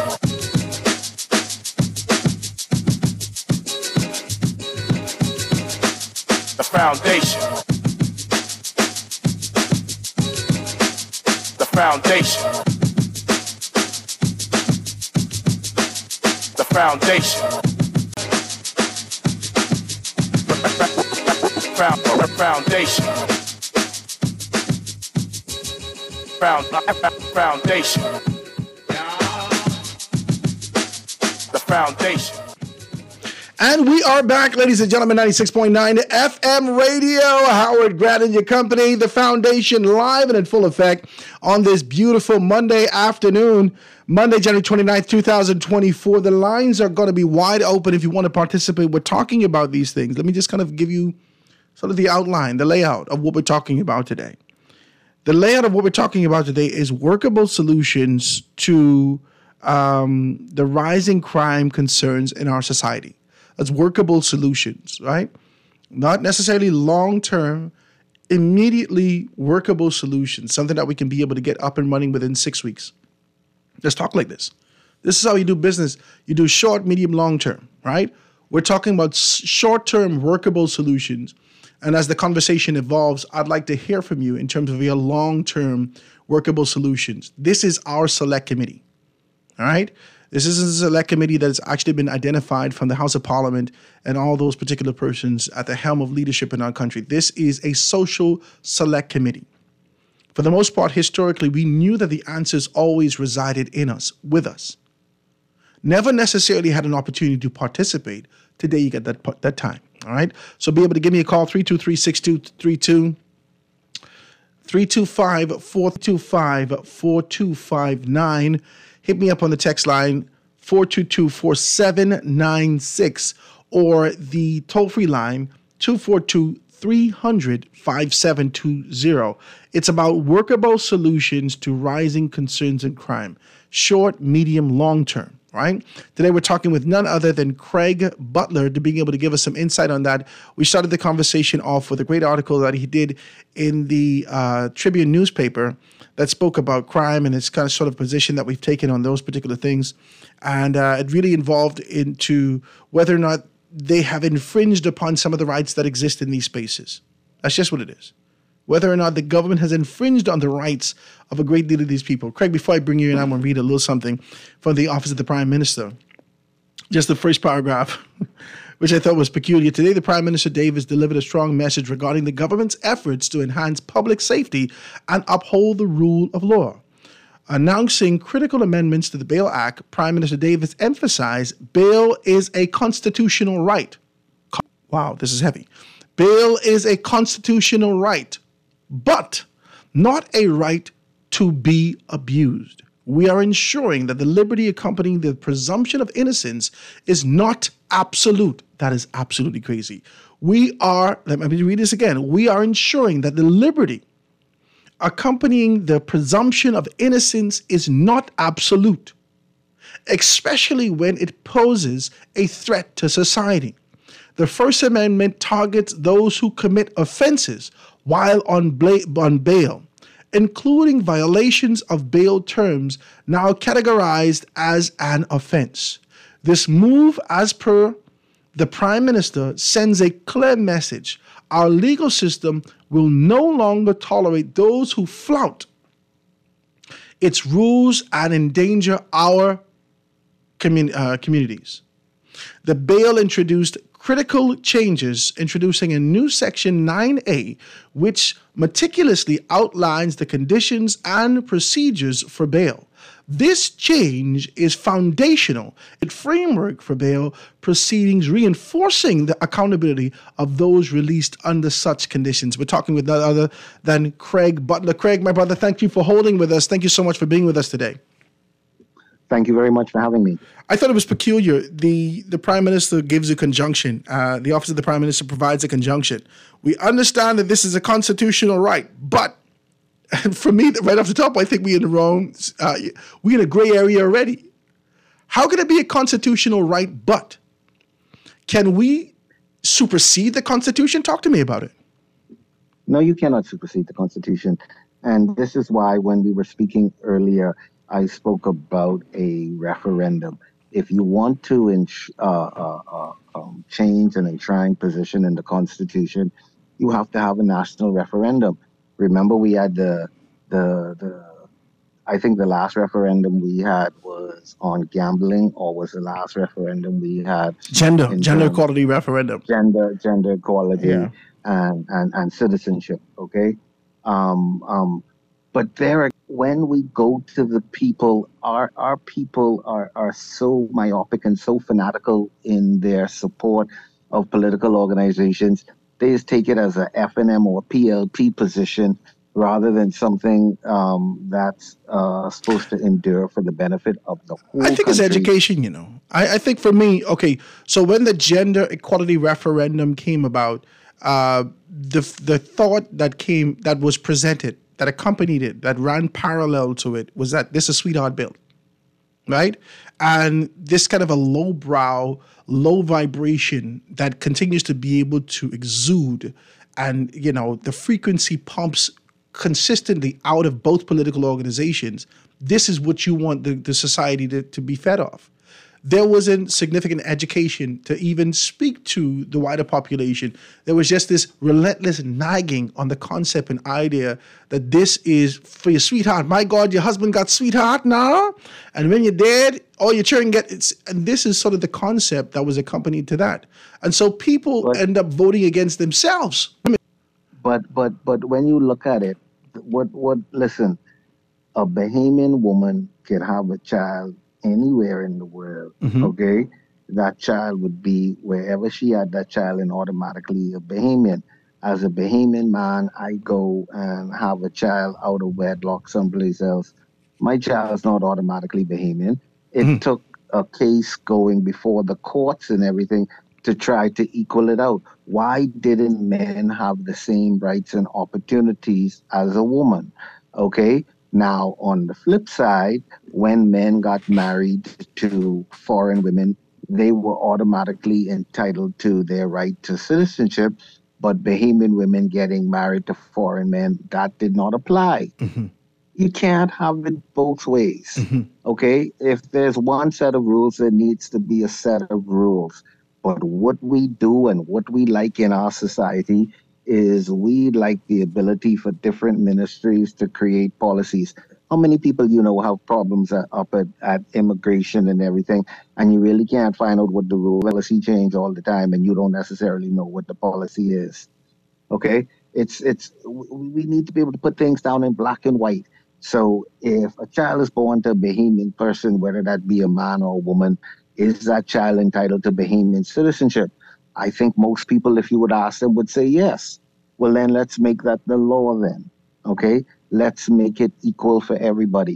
The foundation. The foundation. The foundation. Foundation. Foundation. The foundation. And we are back, ladies and gentlemen, ninety-six point nine F M radio. Howard Grant and your company, the foundation, live and in full effect on this beautiful Monday afternoon, Monday, January twenty-ninth, twenty twenty-four. The lines are going to be wide open if you want to participate. We're talking about these things. Let me just kind of give you sort of the outline, the layout of what we're talking about today. The layout of what we're talking about today is workable solutions to um, the rising crime concerns in our society. That's workable solutions, right? Not necessarily long-term, immediately workable solutions, something that we can be able to get up and running within six weeks. Let's talk like this. This is how you do business. You do short, medium, long-term, right? We're talking about short-term workable solutions. And as the conversation evolves, I'd like to hear from you in terms of your long-term workable solutions. This is our select committee, all right? This is a select committee that's actually been identified from the House of Parliament and all those particular persons at the helm of leadership in our country. This is a social select committee. For the most part, historically, we knew that the answers always resided in us, with us. Never necessarily had an opportunity to participate. Today, you get that, that time, all right? So be able to give me a call, three two three, six two three two, three two five, four two five, four two five nine. Hit me up on the text line, four two two, four seven nine six, or the toll-free line, two four two, three hundred, five seven two zero. It's about workable solutions to rising concerns and crime, short, medium, long-term, right? Today we're talking with none other than Craig Butler to being able to give us some insight on that. We started the conversation off with a great article that he did in the uh, Tribune newspaper that spoke about crime and its kind of sort of position that we've taken on those particular things. And uh, it really involved into whether or not they have infringed upon some of the rights that exist in these spaces. That's just what it is. Whether or not the government has infringed on the rights of a great deal of these people. Craig, before I bring you in, I'm going to read a little something from the Office of the Prime Minister. Just the first paragraph, which I thought was peculiar. Today, the Prime Minister Davis delivered a strong message regarding the government's efforts to enhance public safety and uphold the rule of law. Announcing critical amendments to the BAIL Act, Prime Minister Davis emphasized bail is a constitutional right. Wow, this is heavy. Bail is a constitutional right, but not a right to be abused. we are ensuring that the liberty accompanying the presumption of innocence is not absolute. That is absolutely crazy. We are, let me read this again. We are ensuring that the liberty accompanying the presumption of innocence is not absolute, especially when it poses a threat to society. The First Amendment targets those who commit offenses while on, bla- on bail, including violations of bail terms now categorized as an offense. This move, as per the Prime Minister, sends a clear message. Our legal system will no longer tolerate those who flout its rules and endanger our commun- uh, communities. The bill introduced critical changes, introducing a new Section nine A, which meticulously outlines the conditions and procedures for bail. This change is foundational in framework for bail proceedings, reinforcing the accountability of those released under such conditions. We're talking with none other than Craig Butler. Craig, my brother, thank you for holding with us. Thank you so much for being with us today. Thank you very much for having me. I thought it was peculiar. The the Prime Minister gives a conjunction. Uh, the Office of the Prime Minister provides a conjunction. We understand that this is a constitutional right, but and for me, right off the top, I think we're in the wrong, uh, we're in a gray area already. How can it be a constitutional right, but can we supersede the Constitution? Talk to me about it. No, you cannot supersede the Constitution. And this is why when we were speaking earlier, I spoke about a referendum. If you want to ins- uh, uh, uh, um, change an enshrined position in the Constitution, you have to have a national referendum. Remember, we had the, the, the, I think the last referendum we had was on gambling, or was the last referendum we had? Gender, gender equality referendum. Gender, gender equality Yeah. and, and, and citizenship, okay? Um, um, but there, when we go to the people, our, our people are, are so myopic and so fanatical in their support of political organizations. They just take it as a F N M or P L P position rather than something um, that's uh, supposed to endure for the benefit of the whole I think country. it's education, you know. I, I think for me, okay, so when the gender equality referendum came about, uh, the the thought that came, that was presented, that accompanied it, that ran parallel to it, was that this is a sweetheart bill, right? And this kind of a lowbrow, low vibration that continues to be able to exude, and, you know, the frequency pumps consistently out of both political organizations. This is what you want the, the society to, to be fed off. There wasn't significant education to even speak to the wider population. There was just this relentless nagging on the concept and idea that this is for your sweetheart. My God, your husband got sweetheart now, and when you're dead, all your children get it. And this is sort of the concept that was accompanied to that. And so people but, end up voting against themselves. But but but when you look at it, what what listen, a Bahamian woman can have a child anywhere in the world, mm-hmm. okay? That child would be wherever she had that child and automatically a Bahamian. As a Bahamian man, I go and have a child out of wedlock someplace else. My child is not automatically Bahamian. It mm-hmm. took a case going before the courts and everything to try to equal it out. Why didn't men have the same rights and opportunities as a woman? Okay? Now, on the flip side, when men got married to foreign women, they were automatically entitled to their right to citizenship, but Bahamian women getting married to foreign men, that did not apply. Mm-hmm. You can't have it both ways, mm-hmm. okay? If there's one set of rules, there needs to be a set of rules. But what we do and what we like in our society is we like the ability for different ministries to create policies. How many people you know have problems at, up at, at immigration and everything, and you really can't find out what the rule policy change all the time, and you don't necessarily know what the policy is. Okay, it's it's we need to be able to put things down in black and white. So if a child is born to a Bahamian person, whether that be a man or a woman, is that child entitled to Bahamian citizenship? I think most people, if you would ask them, would say yes. Well, then let's make that the law then, okay? Let's make it equal for everybody.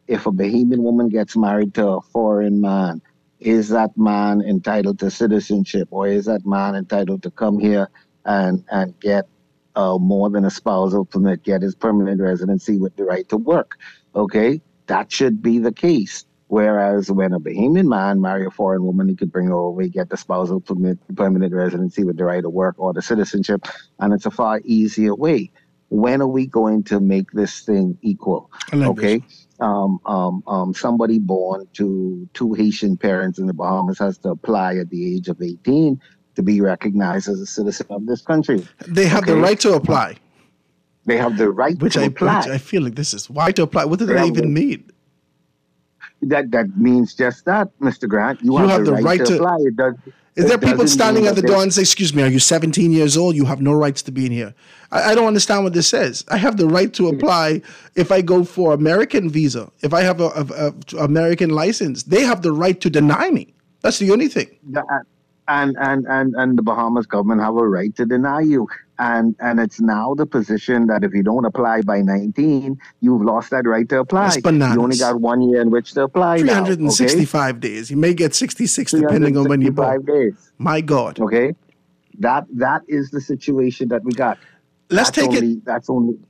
if a Bahamian woman gets married to a foreign man, is that man entitled to citizenship, or is that man entitled to come here and and get uh, more than a spousal permit, get his permanent residency with the right to work? Okay, that should be the case. Whereas when a Bahamian man marry a foreign woman, he could bring her over, get the spousal permit, permanent residency with the right to work or the citizenship, and it's a far easier way. When are we going to make this thing equal? Okay, um, um, um, somebody born to two Haitian parents in the Bahamas has to apply at the age of eighteen to be recognized as a citizen of this country. They have okay? the right to apply. They have the right which to I, apply. Which I feel like this is why to apply. What does that even the, mean? That that means just that, Mister Grant. You, you have, have the, the right, right to, to apply. It does, is it there people standing at the door they, and say, "Excuse me, are you seventeen years old? You have no rights to be in here." I, I don't understand what this says. I have the right to apply if I go for American visa. If I have a, a, a American license, they have the right to deny me. That's the only thing. The, and and and and the Bahamas government have a right to deny you. And and it's now the position that if you don't apply by nineteen, you've lost that right to apply. That's bananas. You only got one year in which to apply. three hundred sixty-five now, okay? days. You may get sixty-six depending on when you born. Days. My God. Okay, that that is the situation that we got. Let's that's take only, it. That's only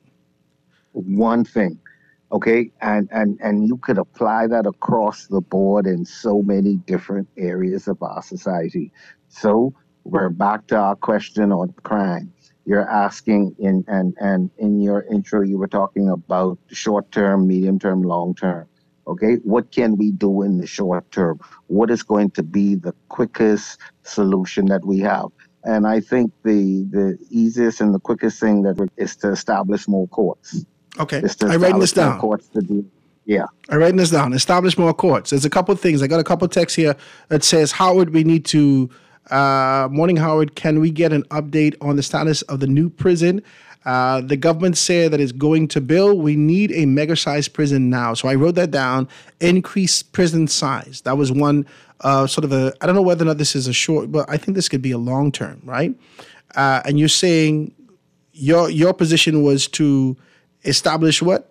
one thing. Okay, and and and you could apply that across the board in so many different areas of our society. So we're back to our question on crime. You're asking in and and in your intro, you were talking about short term, medium term, long term. Okay, what can we do in the short term? What is going to be the quickest solution that we have? And I think the the easiest and the quickest thing that is to establish more courts. Okay, I'm writing this down. Courts to do. Yeah, I'm writing this down. Establish more courts. There's a couple of things. I got a couple of texts here that says, Howard, we need to. Uh, morning, Howard. Can we get an update on the status of the new prison? Uh, the government said that it's going to build. We need a mega-sized prison now. So I wrote that down. Increase prison size. That was one uh, sort of a. I don't know whether or not this is a short, but I think this could be a long term, right? Uh, and you're saying your your position was to establish what?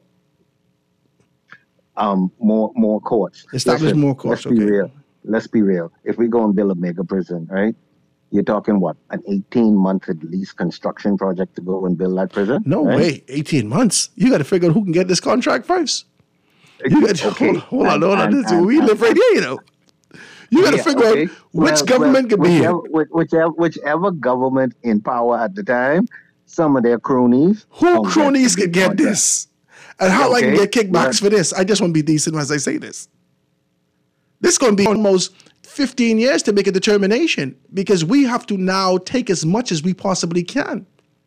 Um, more more courts. Establish Listen, more courts. Let's be okay. real. Let's be real. If we go and build a mega prison, right? You're talking what? An eighteen month at least construction project to go and build that prison? No right? way. eighteen months. You got to figure out who can get this contract first. You got to, okay. hold, hold and, on, hold on. And, and, we and, live right here, you know. You got to yeah, figure okay. out which well, government well, can be here. Whichever, whichever, whichever government in power at the time, some of their cronies. Who cronies can get contract. This? And how okay. I can get kickbacks yeah. for this? I just want to be decent as I say this. This is going to be almost fifteen years to make a determination because we have to now take as much as we possibly can.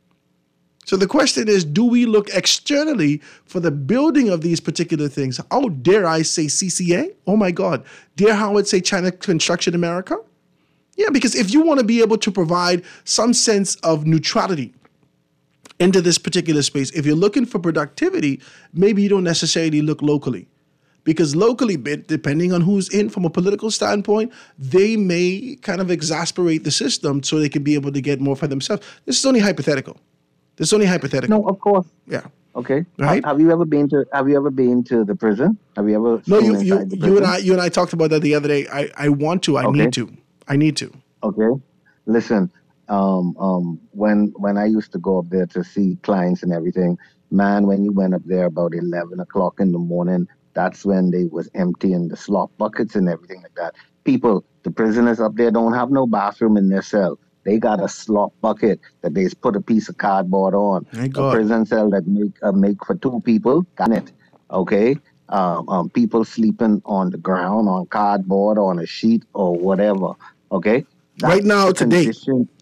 So the question is, do we look externally for the building of these particular things? Oh, dare I say C C A? Oh my God. Dare Howard say China Construction America? Yeah, because if you want to be able to provide some sense of neutrality into this particular space, if you're looking for productivity, maybe you don't necessarily look locally. Because locally, depending on who's in from a political standpoint, they may kind of exasperate the system so they can be able to get more for themselves. This is only hypothetical. This is only hypothetical. No, of course. Yeah. Okay. Right. Have you ever been to Have you ever been to the prison? Have you ever? No, you you you and I you and I talked about that the other day. I, I want to. I okay. need to. I need to. Okay. Listen. Um. Um. When When I used to go up there to see clients and everything, man, when you went up there about eleven o'clock in the morning, that's when they was emptying the slop buckets and everything like that. People, the prisoners up there don't have no bathroom in their cell. They got a slop bucket that they put a piece of cardboard on. A prison cell that make uh, make for two people, got it. Okay. Um, um, people sleeping on the ground, on cardboard, on a sheet or whatever. Okay. That's right now, today.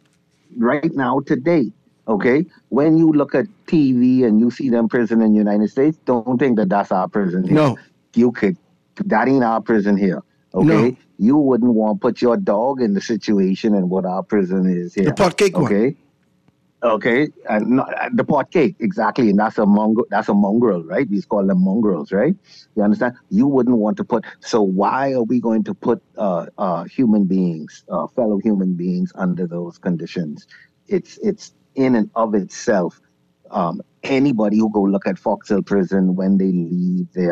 Right now, today. Okay, when you look at T V and you see them prison in the United States, don't think that that's our prison here. No. You could, that ain't our prison here. Okay, no. You wouldn't want to put your dog in the situation and what our prison is here. The pot cake okay? one. Okay, and not, the pot cake, exactly, and that's a mongrel. That's a mongrel, right? We call them mongrels, right? You understand? You wouldn't want to put. So why are we going to put uh, uh, human beings, uh, fellow human beings, under those conditions? It's it's in and of itself. Um, anybody who go look at Fox Hill Prison when they leave there,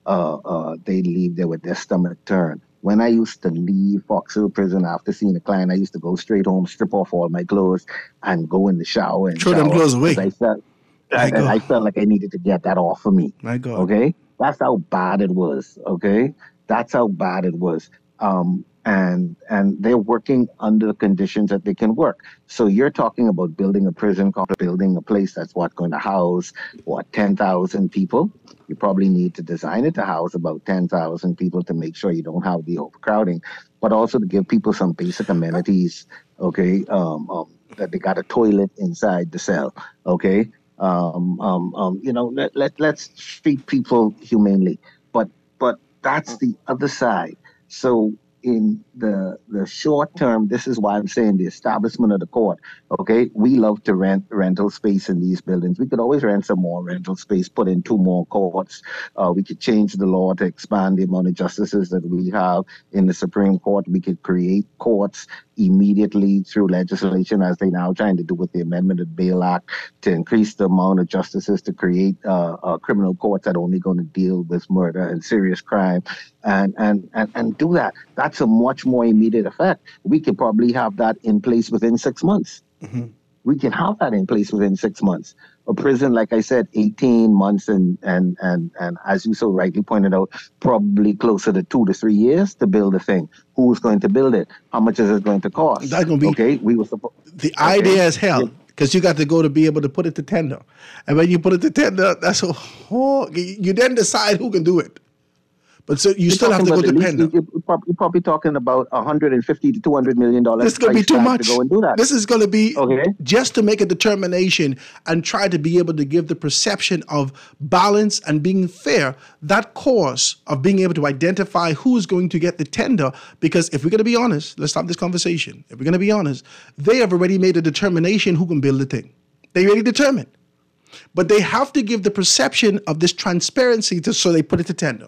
uh, uh, they leave there with their stomach turned. When I used to leave Fox Hill Prison after seeing a client, I used to go straight home, strip off all my clothes, and go in the shower and throw shower, them clothes away. I felt, I, and I felt like I needed to get that off of me. My God. Okay, that's how bad it was. Okay, that's how bad it was. Um, and and they're working under the conditions that they can work. So you're talking about building a prison, building a place that's what going to house what ten thousand people. You probably need to design it to house about ten thousand people to make sure you don't have the overcrowding, but also to give people some basic amenities. Okay, um, um, that they got a toilet inside the cell. Okay, um, um, um, you know, let let let's treat people humanely. But but that's the other side. So in the the short term, this is why I'm saying the establishment of the court. Okay, we love to rent rental space in these buildings. We could always rent some more rental space, put in two more courts. Uh, we could change the law to expand the amount of justices that we have in the Supreme Court. We could create courts immediately through legislation, as they now trying to do with the Amendment of the Bail Act, to increase the amount of justices, to create uh, uh, criminal courts that are only going to deal with murder and serious crime, and, and, and, and do that. That's a much more immediate effect. We could probably have that in place within six months. Mm-hmm. We can have that in place within six months. A prison, like I said, eighteen months, and and and and as you so rightly pointed out, probably closer to two to three years to build a thing. Who's going to build it? How much is it going to cost? That's going to be okay. We were supposed. The okay. idea is hell, because you got to go to be able to put it to tender, and when you put it to tender, that's a whole. You then decide who can do it. But so you You're still have to go to Pender. You're probably, you're probably talking about one hundred fifty to two hundred million dollars. This is going to be too much. To go and do that. This is going to be okay. just to make a determination and try to be able to give the perception of balance and being fair. That course of being able to identify who is going to get the tender. Because if we're going to be honest, let's stop this conversation. If we're going to be honest, they have already made a determination who can build the thing. They already determined. But they have to give the perception of this transparency to, so they put it to tender.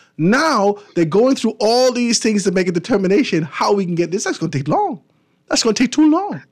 Now they're going through all these things to make a determination how we can get this. That's going to take long. That's going to take too long.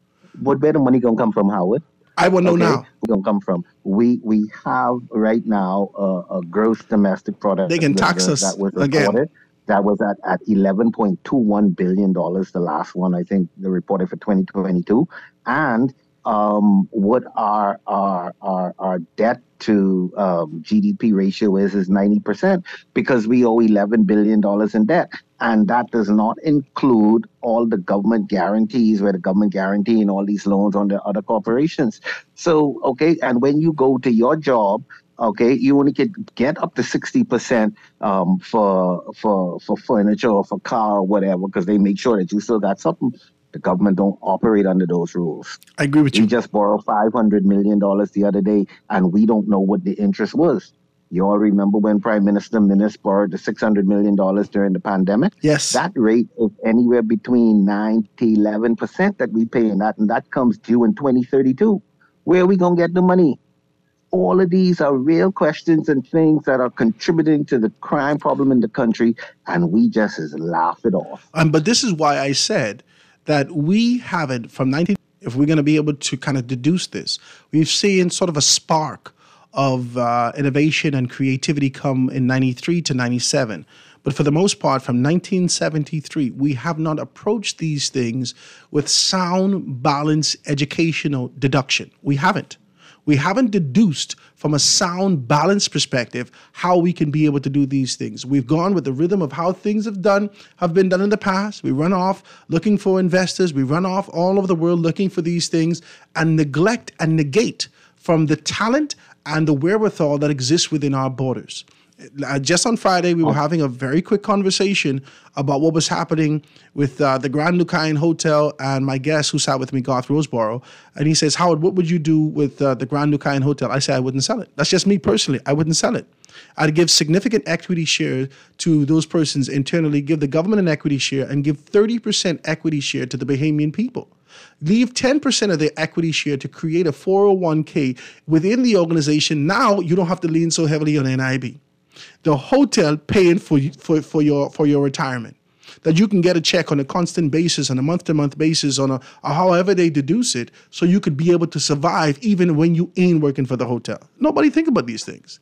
But where the money going to come from, Howard? I want to okay. know now. It's going to come from. We we have right now a, a gross domestic product. They can that, tax that, us that was again. Reported. That was at, at eleven point two one billion dollars, the last one, I think, they reported for twenty twenty-two. And um, what our, our, our, our debt to um, G D P ratio is, is ninety percent, because we owe eleven billion dollars in debt. And that does not include all the government guarantees, where the government guaranteeing all these loans on the other corporations. So, okay, and when you go to your job, okay, you only can get up to sixty percent um, for for for furniture or for car or whatever, because they make sure that you still got something. The government don't operate under those rules. I agree with you. We just borrowed five hundred million dollars the other day, and we don't know what the interest was. You all remember when Prime Minister Minnis borrowed the six hundred million dollars during the pandemic? Yes. That rate is anywhere between nine to eleven percent that we pay in that, and that comes due in twenty thirty-two. Where are we going to get the money? All of these are real questions and things that are contributing to the crime problem in the country, and we just is laugh it off. Um, but this is why I said that we haven't, from nineteen, if we're going to be able to kind of deduce this, we've seen sort of a spark of uh, innovation and creativity come in ninety-three to ninety-seven. But for the most part, from nineteen seventy-three, we have not approached these things with sound, balanced, educational deduction. We haven't. We haven't deduced from a sound, balanced perspective how we can be able to do these things. We've gone with the rhythm of how things have done, have been done in the past. We run off looking for investors. We run off all over the world looking for these things and neglect and negate from the talent and the wherewithal that exists within our borders. Uh, just on Friday, we were having a very quick conversation about what was happening with uh, the Grand Lucayan Hotel, and my guest who sat with me, Garth Roseborough, and he says, Howard, what would you do with uh, the Grand Lucayan Hotel? I said, I wouldn't sell it. That's just me personally. I wouldn't sell it. I'd give significant equity share to those persons internally, give the government an equity share, and give thirty percent equity share to the Bahamian people. Leave ten percent of the equity share to create a four oh one k within the organization. Now you don't have to lean so heavily on N I B. The hotel paying for, for, for, your, for your retirement. That you can get a check on a constant basis, on a month-to-month basis, on a, or however they deduce it, so you could be able to survive even when you ain't working for the hotel. Nobody think about these things.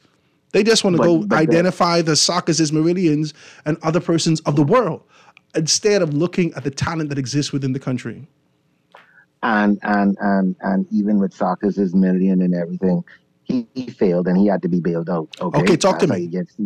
They just want to But- go but the- identify the Sarkis, Meridians, and other persons of the world instead of looking at the talent that exists within the country. and and and and even with Sarkis's million and everything, he, he failed and he had to be bailed out. Okay, Okay, talk to That's me. how he gets-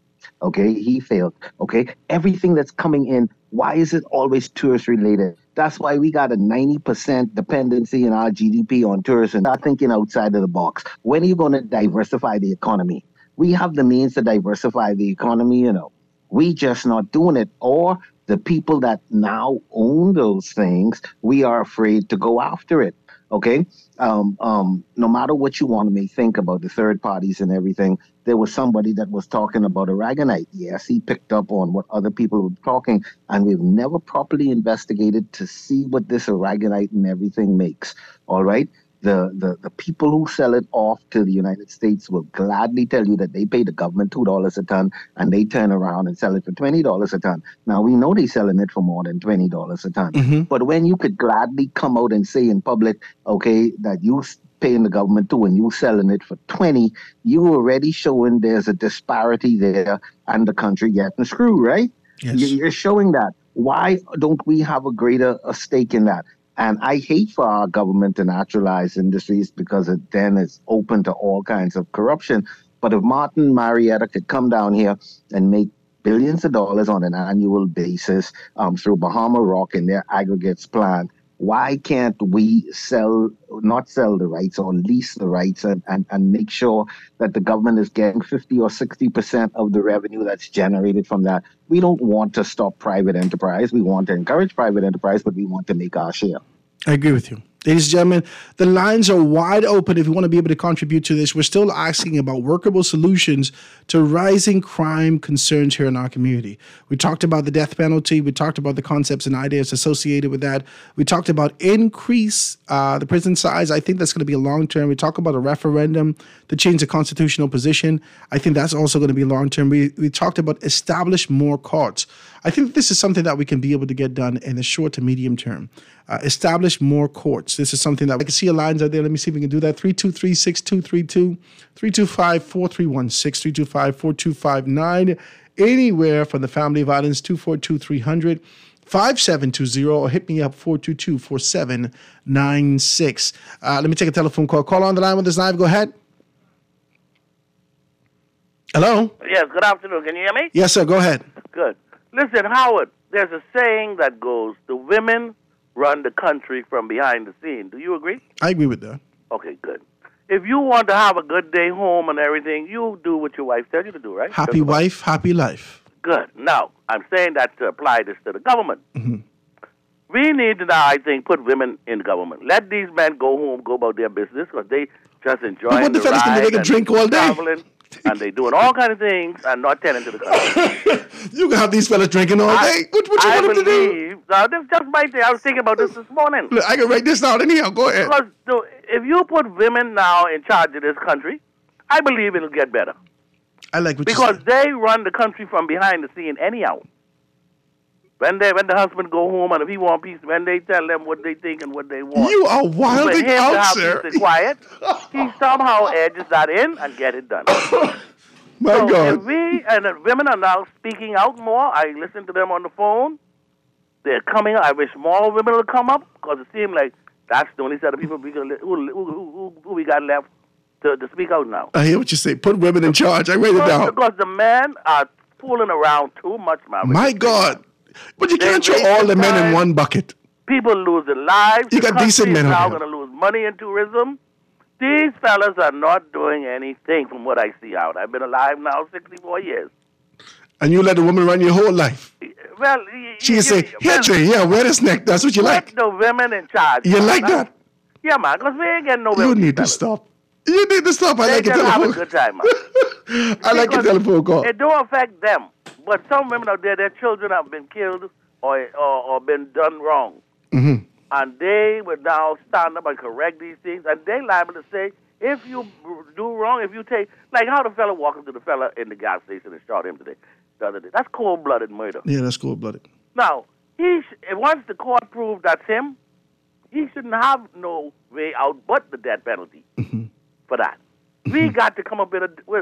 okay, he failed. Okay, everything that's coming in, why is it always tourist related? That's why we got a ninety percent dependency in our G D P on tourism. Start thinking outside of the box. When are you going to diversify the economy? We have the means to diversify the economy, you know. We just not doing it. Or the people that now own those things, we are afraid to go after it. Okay. Um, um, no matter what you want to may think about the third parties and everything, there was somebody that was talking about aragonite. Yes, he picked up on what other people were talking, and we've never properly investigated to see what this aragonite and everything makes. All right. The, the, the people who sell it off to the United States will gladly tell you that they pay the government two dollars a ton and they turn around and sell it for twenty dollars a ton. Now, we know they're selling it for more than twenty dollars a ton. Mhm. But when you could gladly come out and say in public, okay, that you s- paying the government too and you selling it for twenty, you already showing there's a disparity there and the country getting screwed, right? Yes. You- You're showing that. Why don't we have a greater a stake in that? And I hate for our government to naturalize industries because it then is open to all kinds of corruption. But if Martin Marietta could come down here and make billions of dollars on an annual basis um, through Bahama Rock and their aggregates plant, why can't we sell, not sell the rights or lease the rights and, and, and make sure that the government is getting fifty or sixty percent of the revenue that's generated from that? We don't want to stop private enterprise. We want to encourage private enterprise, but we want to make our share. I agree with you. Ladies and gentlemen, the lines are wide open if you want to be able to contribute to this. We're still asking about workable solutions to rising crime concerns here in our community. We talked about the death penalty. We talked about the concepts and ideas associated with that. We talked about increase uh, the prison size. I think that's going to be a long term. We talk about a referendum to change the constitutional position. I think that's also going to be long term. We, we talked about establish more courts. I think this is something that we can be able to get done in the short to medium term. Uh, establish more courts. This is something that I can see your lines out there. Let me see if we can do that. three two three, six two three two, three two five, four three one six, three two five, four two five nine. Anywhere from the Family Violence, two four two, three hundred, five seven two zero, or hit me up, four two two, four seven nine six. Uh, let me take a telephone call. Call on the line with us live. Go ahead. Hello? Yes, good afternoon. Can you hear me? Yes, sir. Go ahead. Good. Listen, Howard, there's a saying that goes, the women run the country from behind the scene. Do you agree? I agree with that. Okay, good. If you want to have a good day home and everything, you do what your wife tells you to do, right? Happy wife, happy life. Good. Now, I'm saying that to apply this to the government. Mm-hmm. We need to now, I think, put women in government. Let these men go home, go about their business, because they just enjoy But what the the fellas can do? They ride can and drink all day. traveling, and they doing all kind of things and not tending to the country. You can have these fellas drinking all I- day. What, what you I want them to do? believe, now, this is just my thing. I was thinking about this this morning. Look, I can write this down anyhow. Go ahead. Because so, if you put women now in charge of this country, I believe it'll get better. I like what you Because said. they run the country from behind the scene anyhow. When they, when the husband go home and if he want peace, when they tell them what they think and what they want. You are For wilding him to out, have sir. peace and quiet, he somehow edges that in and get it done. My so God. if we and the women are now speaking out more, I listen to them on the phone. They're coming. I wish more women would come up because it seems like that's the only set of people we can, who, who, who, who we got left to, to speak out now. I hear what you say. Put women in charge. I write it Because, down. because the men are fooling around too much, man. My God. But you They can't throw waste all the the men in time. one bucket. People lose their lives. You The got decent country men is out now here. going to lose money in tourism. These fellas are not doing anything from what I see out. I've been alive now sixty-four years. And you let a woman run your whole life. Well, y- She y- say, y- here, well, Trey, yeah, wear this neck. That's what you put like. the women in charge. You man. like that? Yeah, man, because we ain't getting nowhere You with these need to fellas. stop. You need to stop. I They like your just have a telephone. good time, man. I like your Because telephone call. It don't affect them. But some women out there, their children have been killed or or, or been done wrong. Mm-hmm. And they would now stand up and correct these things. And they liable to say, if you do wrong, if you take, like how the fella walked up to the fella in the gas station and shot him today, the other day. That's cold-blooded murder. Yeah, that's cold-blooded. Now, he sh- once the court proved that's him, he shouldn't have no way out but the death penalty Mm-hmm. for that. We got to come up with a, with,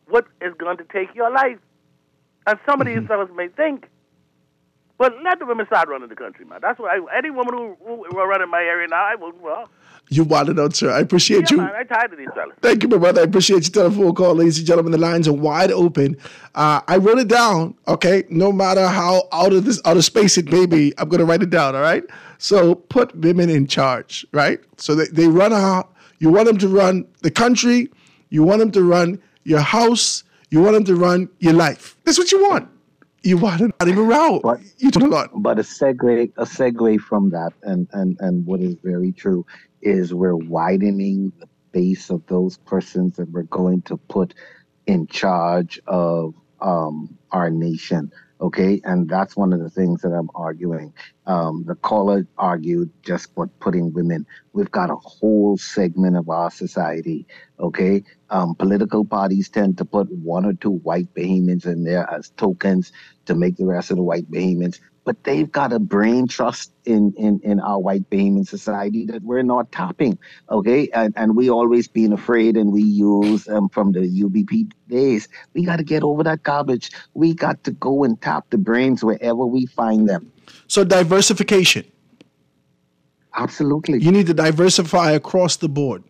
what is going to take your life. And some of these fellas may think, but let the women start running the country, man. That's what I, any woman who, who who running my area now, I wouldn't. Well, you wanted out, sir. I appreciate yeah, you. Man, I'm tired of these fellas. Thank you, my brother. I appreciate your telephone call, ladies and gentlemen. The lines are wide open. Uh, I wrote it down. Okay, no matter how out of this out of space it may be, I'm going to write it down. All right. So put women in charge, right? So they they run a. You want them to run the country. You want them to run your house. You want them to run your life. That's what you want. You want them not even around. But, you do a lot. But a segue, a segue from that, and, and, and what is very true, is we're widening the base of those persons that we're going to put in charge of um, our nation. Okay, and that's one of the things that I'm arguing. Um, the caller argued just what putting women. We've got a whole segment of our society. Okay, um, political parties tend to put one or two white Bahamians in there as tokens to make the rest of the white Bahamians. But they've got a brain trust in, in, in our white Bahamian society that we're not tapping, okay? And, and we always been afraid, and we use um, from the U B P days. We got to get over that garbage. We got to go and tap the brains wherever we find them. So diversification. Absolutely. You need to diversify across the board.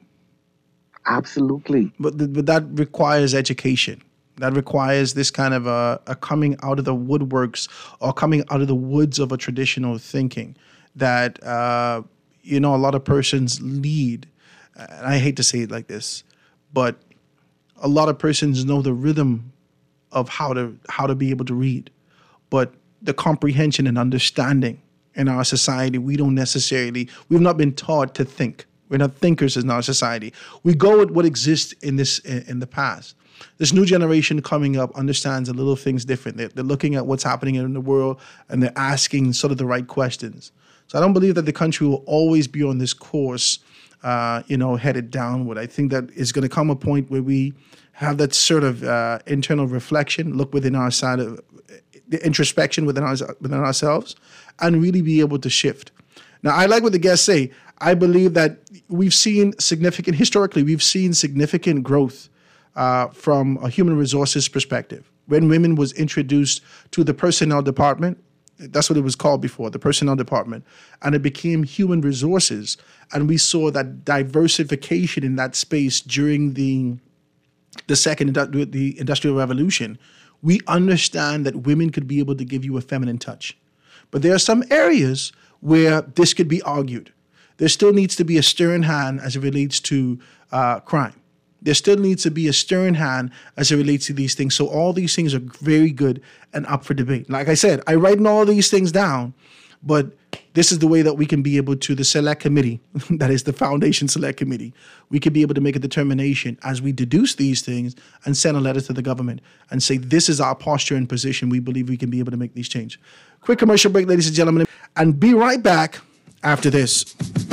Absolutely. But, th- but that requires education. That requires this kind of a, a coming out of the woodworks or coming out of the woods of a traditional thinking that, uh, you know, a lot of persons lead. And I hate to say it like this, but a lot of persons know the rhythm of how to how to be able to read. But the comprehension and understanding in our society, we don't necessarily, we've not been taught to think. We're not thinkers in our society. We go with what exists in this in, in the past. This new generation coming up understands the little things different. They're, they're looking at what's happening in the world, and they're asking sort of the right questions. So I don't believe that the country will always be on this course, uh, you know, headed downward. I think that it's going to come a point where we have that sort of uh, internal reflection, look within our side of the introspection within, our, within ourselves, and really be able to shift. Now, I like what the guests say. I believe that we've seen significant, historically, we've seen significant growth Uh, from a human resources perspective. When women was introduced to the personnel department, that's what it was called before, the personnel department, and it became human resources. And we saw that diversification in that space during the, the second, the Industrial Revolution. We understand that women could be able to give you a feminine touch. But there are some areas where this could be argued. There still needs to be a stern hand as it relates to uh, crime. There still needs to be a stern hand as it relates to these things. So all these things are very good and up for debate. Like I said, I write all these things down, but this is the way that we can be able to, the select committee, that is the foundation select committee, we can be able to make a determination as we deduce these things and send a letter to the government and say, this is our posture and position. We believe we can be able to make these changes. Quick commercial break, ladies and gentlemen, and be right back after this.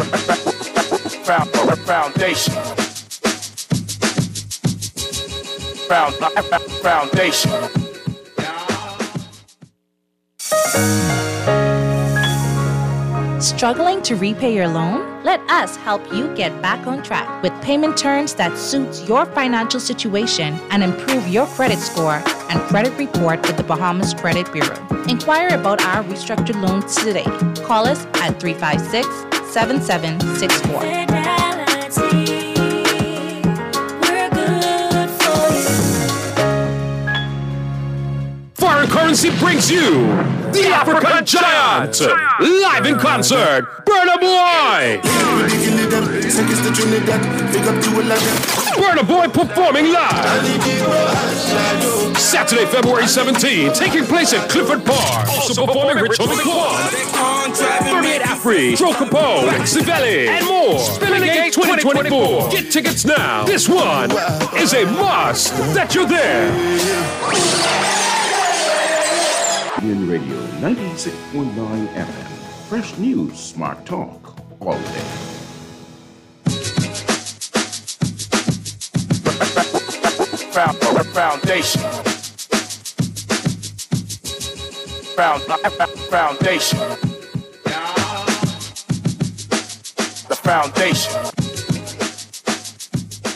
Foundation. Foundation. Struggling to repay your loan? Let us help you get back on track with payment terms that suits your financial situation and improve your credit score and credit report with the Bahamas Credit Bureau. Inquire about our restructured loans today. Call us at three five six, seven seven six four. Foreign Currency brings you the African Giant, live in concert, Burna Boy. Burna Boy performing live. Saturday, February seventeenth, taking place at Clifford Park. Also performing Rich-Homie Quan, thirty-eight Afri, Tro Capone, Sivelli, and more. Spinning Gate twenty twenty-four. Get tickets now. This one is a must that you're there. In Radio ninety-six point nine F M. Fresh news, smart talk, all day. Foundation. Foundation. The foundation.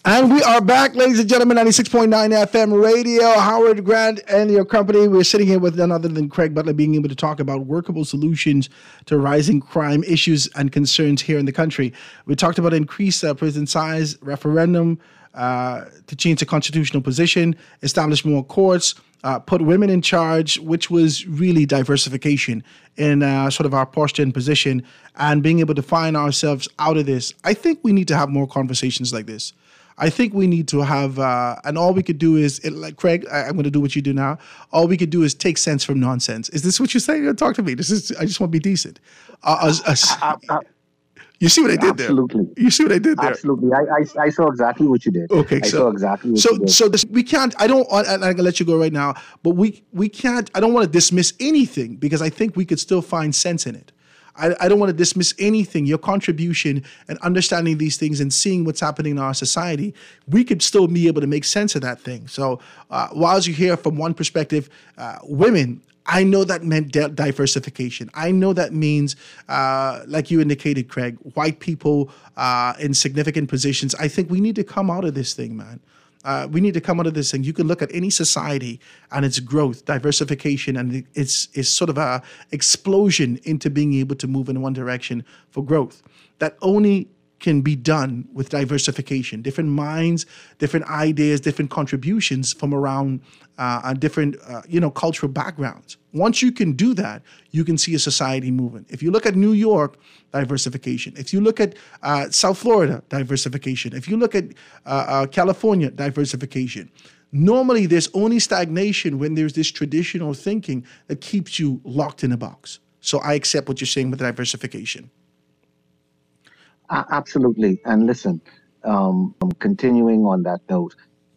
And we are back, ladies and gentlemen, ninety-six point nine F M radio. Howard Grant and your company. We're sitting here with none other than Craig Butler, being able to talk about workable solutions to rising crime issues and concerns here in the country. We talked about increased uh, prison size, referendum uh, to change the constitutional position, establish more courts, uh, put women in charge, which was really diversification in uh, sort of our posture and position, and being able to find ourselves out of this. I think we need to have more conversations like this. I think we need to have, uh, and all we could do is, it, like Craig, I, I'm going to do what you do now. All we could do is take sense from nonsense. Is this what you're saying? Talk to me. This is. I just want to be decent. Uh, as, as, I, I, you see what I did absolutely. there? You see what I did there? Absolutely. I, I, I saw exactly what you did. Okay, I so, saw exactly what so, you did. So this, we can't, I don't, and I'm going to let you go right now, but we, we can't, I don't want to dismiss anything because I think we could still find sense in it. I, I don't want to dismiss anything, your contribution and understanding these things and seeing what's happening in our society. We could still be able to make sense of that thing. So uh, whilst you hear from one perspective, uh, women, I know that meant di- diversification. I know that means, uh, like you indicated, Craig, white people uh, in significant positions. I think we need to come out of this thing, man. Uh, we need to come out of this thing. You can look at any society and its growth, diversification, and it's, it's sort of a explosion into being able to move in one direction for growth. That only can be done with diversification, different minds, different ideas, different contributions from around uh, different, uh, you know, cultural backgrounds. Once you can do that, you can see a society moving. If you look at New York, diversification. If you look at uh, South Florida, diversification. If you look at uh, uh, California, diversification. Normally, there's only stagnation when there's this traditional thinking that keeps you locked in a box. So I accept what you're saying with diversification. Uh, absolutely. And listen, um, continuing on that note,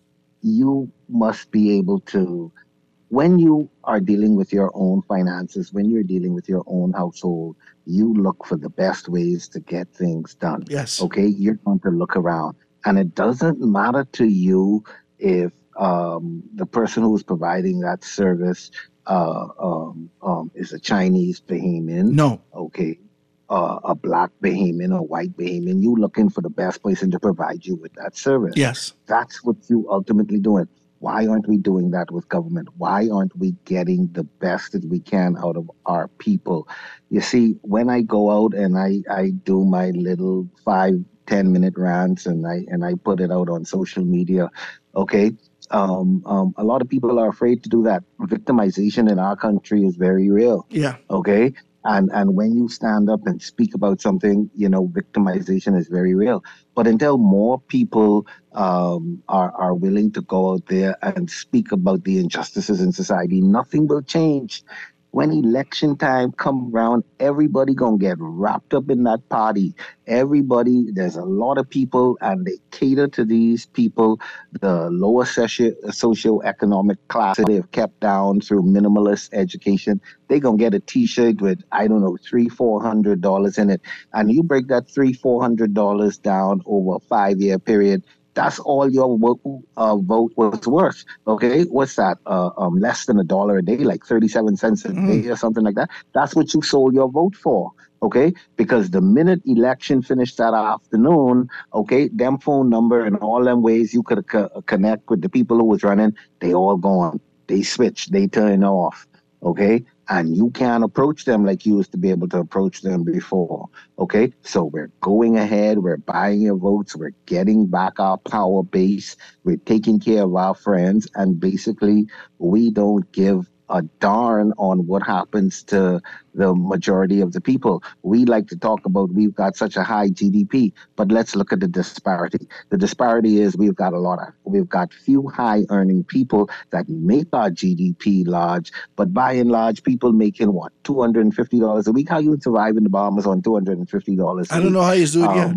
you must be able to, when you are dealing with your own finances, when you're dealing with your own household, you look for the best ways to get things done. Yes. Okay. You're going to look around, and it doesn't matter to you if um, the person who's providing that service uh, um, um, is a Chinese Bahamian. No. Okay. Uh, a black Bahamian, a white Bahamian, you looking for the best person to provide you with that service. Yes. That's what you ultimately doing. Why aren't we doing that with government? Why aren't we getting the best that we can out of our people? You see, when I go out and I, I do my little five, ten minute rants and I and I put it out on social media, okay, um, um, a lot of people are afraid to do that. Victimization in our country is very real. Yeah. Okay. And and when you stand up and speak about something, you know, victimization is very real. But until more people um, are are willing to go out there and speak about the injustices in society, nothing will change. When election time come around, everybody gonna get wrapped up in that party. Everybody, there's a lot of people, and they cater to these people, the lower socio socioeconomic class they've kept down through minimalist education. They gonna get a T-shirt with, I don't know, three, four hundred dollars in it, and you break that three, four hundred dollars down over a five-year period. That's all your vote, uh, vote was worth. Okay, what's that? Uh, um, less than a dollar a day, like thirty-seven cents a Mm. day or something like that. That's what you sold your vote for. Okay, because the minute election finished that afternoon, okay, them phone number and all them ways you could co connect with the people who was running, they all gone. They switched. They turn off. Okay. And you can't approach them like you used to be able to approach them before. Okay, so we're going ahead, we're buying your votes, we're getting back our power base, we're taking care of our friends, and basically we don't give a darn on what happens to the majority of the people. We like to talk about we've got such a high G D P, but let's look at the disparity. The disparity is we've got a lot of, we've got few high earning people that make our G D P large, but by and large, people making what, two hundred fifty dollars a week? How you survive in the Bahamas on two hundred fifty dollars a I week? don't know how you do it Um, yet.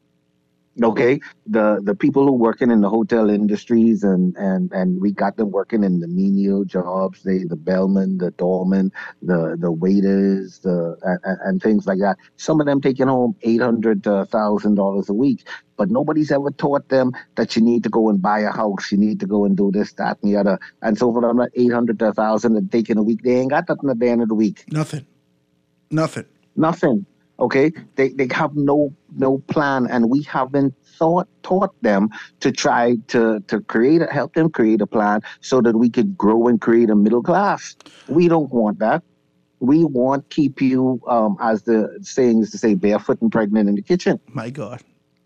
Okay, the the people who working in the hotel industries, and and and we got them working in the menial jobs, they the bellmen, the doormen, the the waiters, the and, and things like that. Some of them taking home eight hundred to a thousand dollars a week, but nobody's ever taught them that you need to go and buy a house, you need to go and do this, that, and the other. And so for them, that eight hundred to a thousand and taking a week, they ain't got nothing at the end of the week. Nothing. Nothing. Nothing. Okay, they they have no no plan, and we haven't thought taught them to try to to create a, help them create a plan so that we could grow and create a middle class. We don't want that. We want keep you, um, as the saying is to say, barefoot and pregnant in the kitchen. My God.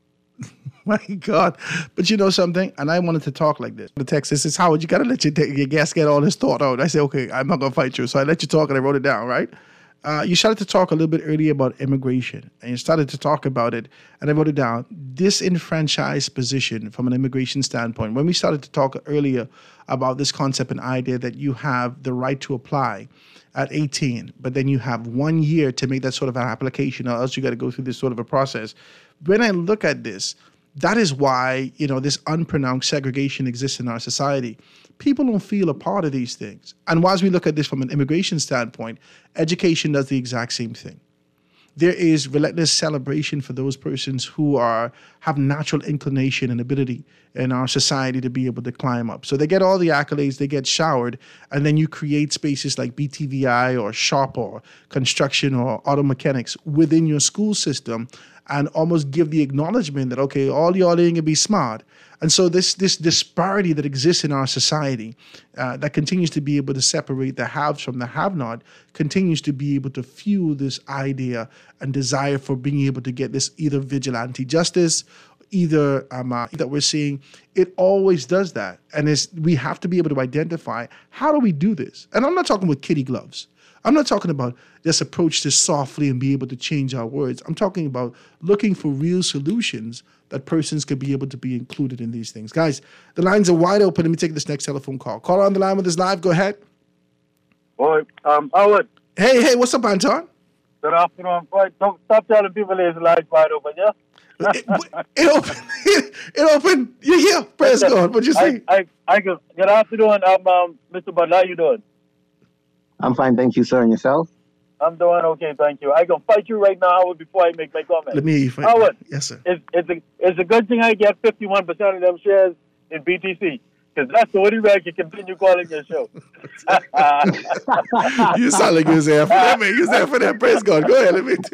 My God. But you know something? And I wanted to talk like this. The text says, Howard, you got to let your, your guest get all this thought out. I said, okay, I'm not going to fight you. So I let you talk and I wrote it down, right? Uh, you started to talk a little bit earlier about immigration, and you started to talk about it, and I wrote it down. Disenfranchised position from an immigration standpoint. When we started to talk earlier about this concept and idea that you have the right to apply at eighteen, but then you have one year to make that sort of an application, or else you got to go through this sort of a process. When I look at this, that is why, you know, this unpronounced segregation exists in our society. People don't feel a part of these things. And whilst we look at this from an immigration standpoint, education does the exact same thing. There is relentless celebration for those persons who are have natural inclination and ability in our society to be able to climb up. So they get all the accolades, they get showered, and then you create spaces like B T V I or shop or construction or auto mechanics within your school system and almost give the acknowledgement that, okay, all y'all ain't gonna be smart. And so this this disparity that exists in our society uh, that continues to be able to separate the haves from the have-not continues to be able to fuel this idea and desire for being able to get this either vigilante justice, either um, uh, that we're seeing. It always does that. And it's, we have to be able to identify, how do we do this? And I'm not talking with kitty gloves. I'm not talking about just approach this softly and be able to change our words. I'm talking about looking for real solutions that persons could be able to be included in these things. Guys, the lines are wide open. Let me take this next telephone call. Caller on the line with us live. Go ahead. Boy, um, Howard. Hey, hey, what's up, Anton? Good afternoon. Boy, don't stop telling people there's live wide open, yeah? it, it opened. It, it opened. Yeah, yeah. Praise God. What'd you say? I, I, I go, good afternoon, um, um, Mister Butler. How you doing? I'm fine, thank you, sir. And yourself? I'm doing okay, thank you. I can fight you right now, Howard, before I make my comment. Let me hear you fight. Howard, yes, sir. It's, it's, a, it's a good thing I get fifty-one percent of them shares in B T C, because that's the only way I can continue calling your show. You sound like you was there for that, man. You was there for that. Praise God. Go ahead. Let me.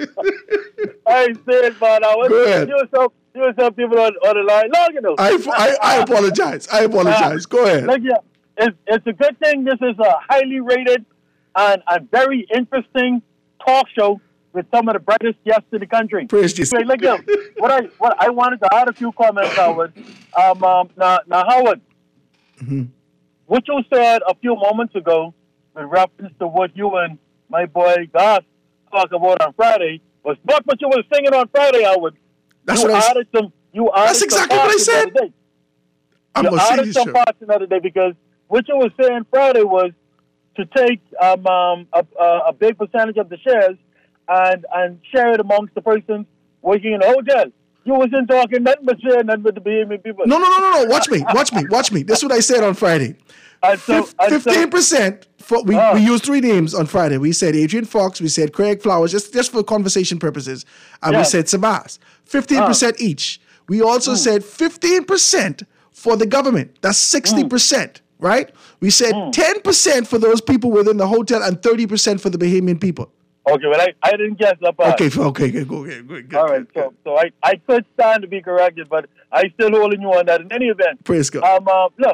I ain't saying, but I was. Go ahead. You were some, you were some people on, on the line long enough. I, I, I apologize. I apologize. Go ahead. Look, yeah, it's, it's a good thing. This is a highly rated and a very interesting talk show with some of the brightest guests in the country. Praise Jesus. Okay, look, yeah, what I what I wanted to add a few comments, Howard. Um, um, now, now, Howard, mm-hmm. what you said a few moments ago with reference to what you and my boy Goss talked about on Friday was not what you were singing on Friday, Howard. That's you what added I some. You added That's exactly some what I said. Day. I'm you gonna added see some show. parts another day because what you were saying Friday was to take um, um, a, a big percentage of the shares and and share it amongst the persons working in the hotel. You wasn't talking nothing but sharing nothing but the B M E people. No, no, no, no, no. Watch me. Watch me. Watch me. This is what I said on Friday. So, fifteen percent. For, we, uh, we used three names on Friday. We said Adrian Fox. We said Craig Flowers, just, just for conversation purposes. And yeah. we said Sabas. fifteen percent uh, each. We also mm. said fifteen percent for the government. That's sixty percent, mm. right? We said mm. ten percent for those people within the hotel and thirty percent for the Bahamian people. Okay, well, I, I didn't guess that part. Okay, okay, good, go ahead. Good, good, All right, good, so, so I, I could stand to be corrected, but I still holding you on that in any event. Praise God. Um, uh, look,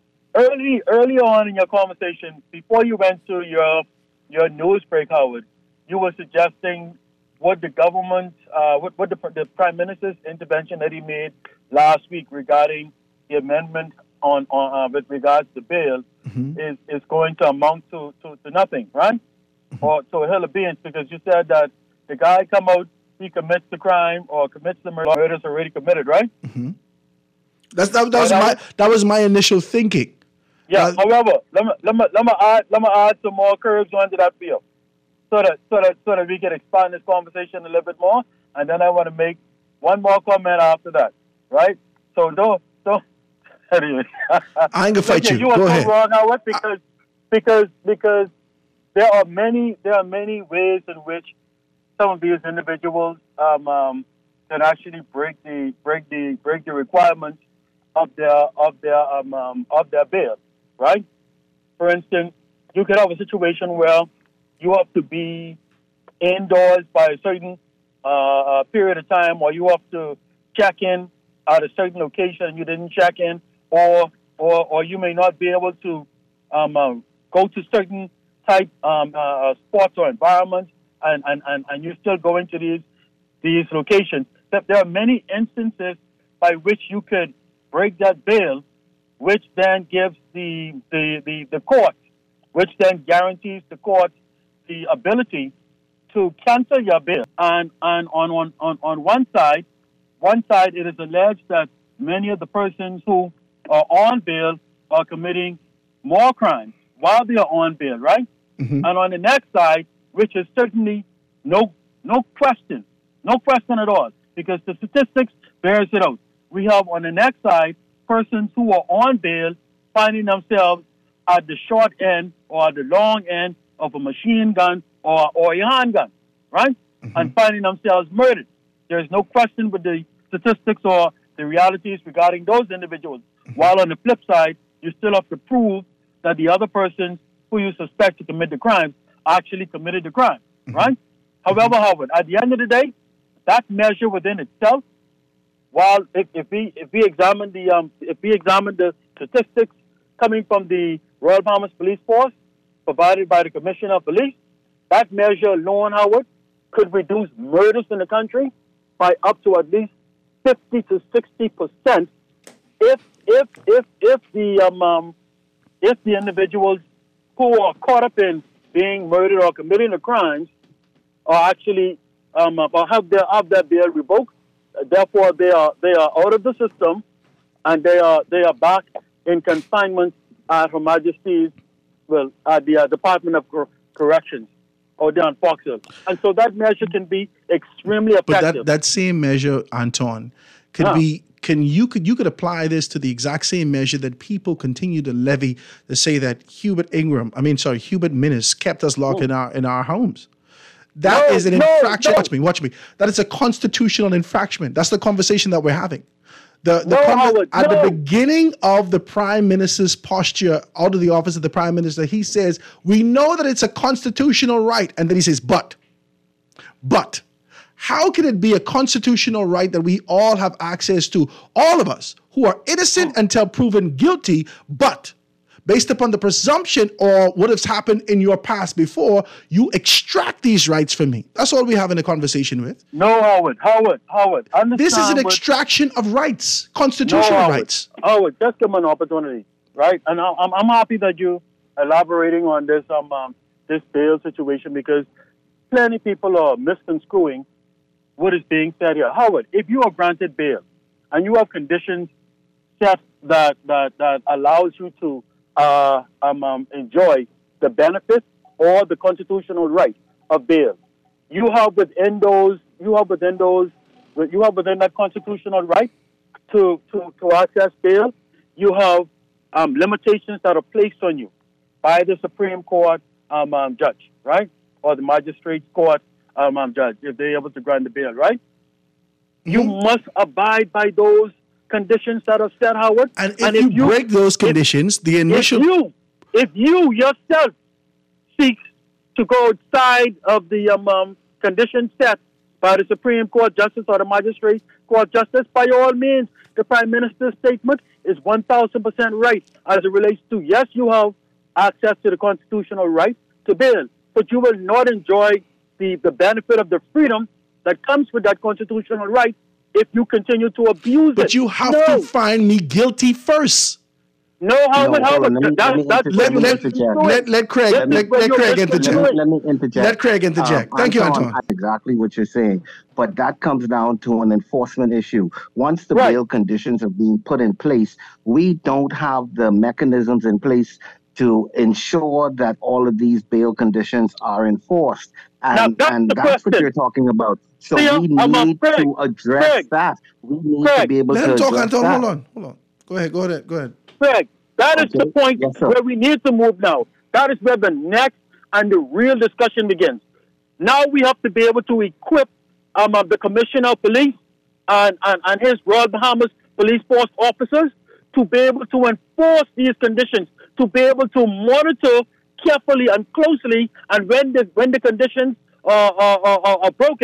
early early on in your conversation, before you went to your your news break, Howard, you were suggesting what the government, uh, what, what the, the Prime Minister's intervention that he made last week regarding the amendment on, on uh, with regards to bail mm-hmm. is, is going to amount to, to, to nothing, right? Mm-hmm. Or to a hill of beans, because you said that the guy come out, he commits the crime or commits the murder, murder's already committed, right? Mm-hmm. That's, that, that, was my, that was my initial thinking. Yeah, uh, however, let me, let, me, let, me add, let me add some more curves onto that field so that, so, that, so that we can expand this conversation a little bit more, and then I want to make one more comment after that, right? So don't, don't, anyway. I ain't gonna fight you. You Go are ahead. so wrong, Howard, because, because, because there are many, there are many ways in which some of these individuals um, um, can actually break the, break the, break the requirements of their, of their, um, um, of their bail, right? For instance, you could have a situation where you have to be indoors by a certain uh, a period of time, or you have to check in at a certain location and you didn't check in, or or, or you may not be able to um, uh, go to certain type um, uh, sports or environments, and, and, and, and you're still going to these these locations. There are many instances by which you could break that bail, which then gives the the, the, the court, which then guarantees the court the ability to cancel your bail. And and on, on, on, on one side, one side it is alleged that many of the persons who are on bail are committing more crimes while they are on bail, right? Mm-hmm. And on the next side, which is certainly no no question, no question at all, because the statistics bears it out. We have on the next side persons who are on bail finding themselves at the short end or at the long end of a machine gun or, or a handgun, right? Mm-hmm. And finding themselves murdered. There's no question with the statistics or the realities regarding those individuals. Mm-hmm. While on the flip side, you still have to prove that the other persons who you suspect to commit the crime actually committed the crime, mm-hmm. right? Mm-hmm. However, Howard, at the end of the day, that measure within itself, while if, if we if we examine the um, if we examine the statistics coming from the Royal Bahamas Police Force provided by the Commissioner of Police, that measure alone, Howard, could reduce murders in the country by up to at least fifty to sixty percent if if if if the um, um if the individuals who are caught up in being murdered or committing the crimes are actually um, or have their have their bail revoked. Therefore, they are they are out of the system, and they are they are back in confinement at Her Majesty's, well, at the uh, Department of Cor- Corrections, or down Fox Hill. And so that measure can be extremely effective. But that, that same measure, Anton, could huh. be can you could you could apply this to the exact same measure that people continue to levy to say that Hubert Ingram, I mean, sorry, Hubert Minnis kept us locked oh. in our in our homes. That no, is an no, infraction. No. Watch me, watch me. That is a constitutional infraction. That's the conversation that we're having. The, the no, conver- Howard, at no. the beginning of the Prime Minister's posture out of the office of the Prime Minister, he says, we know that it's a constitutional right. And then he says, but, but, how can it be a constitutional right that we all have access to, all of us who are innocent until proven guilty, but based upon the presumption or what has happened in your past before, you extract these rights from me? That's all we have in a conversation with. No, Howard, Howard, Howard. This is an extraction of rights, constitutional no, Howard, rights. Howard, just give me an opportunity, right? And I'm I'm happy that you elaborating on this um, um this bail situation, because plenty of people are misconstruing what is being said here. Howard, if you are granted bail and you have conditions set that that that allows you to Uh, um, um, enjoy the benefits or the constitutional right of bail, you have within those, you have within those, you have within that constitutional right to to, to access bail. You have um, limitations that are placed on you by the Supreme Court um, um, judge, right, or the magistrate's court um, um, judge, if they're able to grant the bail, right. Mm-hmm. You must abide by those conditions that are set, Howard. And if, and if you, you break those conditions, if, the initial... If you, if you yourself seek to go outside of the um, um, conditions set by the Supreme Court Justice or the Magistrate Court Justice, by all means, the Prime Minister's statement is one thousand percent right as it relates to, yes, you have access to the constitutional right to bail, but you will not enjoy the, the benefit of the freedom that comes with that constitutional right if you continue to abuse but it. But you have no. to find me guilty first. No, Howard, no, Howard. Let me, that, let, that's let, let, let, let, let Craig, let, let, let Craig interject. Let, let me interject. Let Craig interject. Um, Thank Anton, you, Anton. Exactly what you're saying. But that comes down to an enforcement issue. Once the right. bail conditions are being put in place, we don't have the mechanisms in place to ensure that all of these bail conditions are enforced. And, now, that's, and that's question. what you're talking about. So See, we I'm need Craig, to address Craig, that. We need Craig, to be able Let to him talk, address Anton. that. Hold on. Hold on. Go ahead. Go ahead. Go ahead. Craig, that is okay. the point yes, where we need to move now. That is where the next and the real discussion begins. Now we have to be able to equip um, uh, the Commissioner of Police and, and, and his Royal Bahamas Police Force officers to be able to enforce these conditions, to be able to monitor carefully and closely, and when the when the conditions are, are, are, are broken,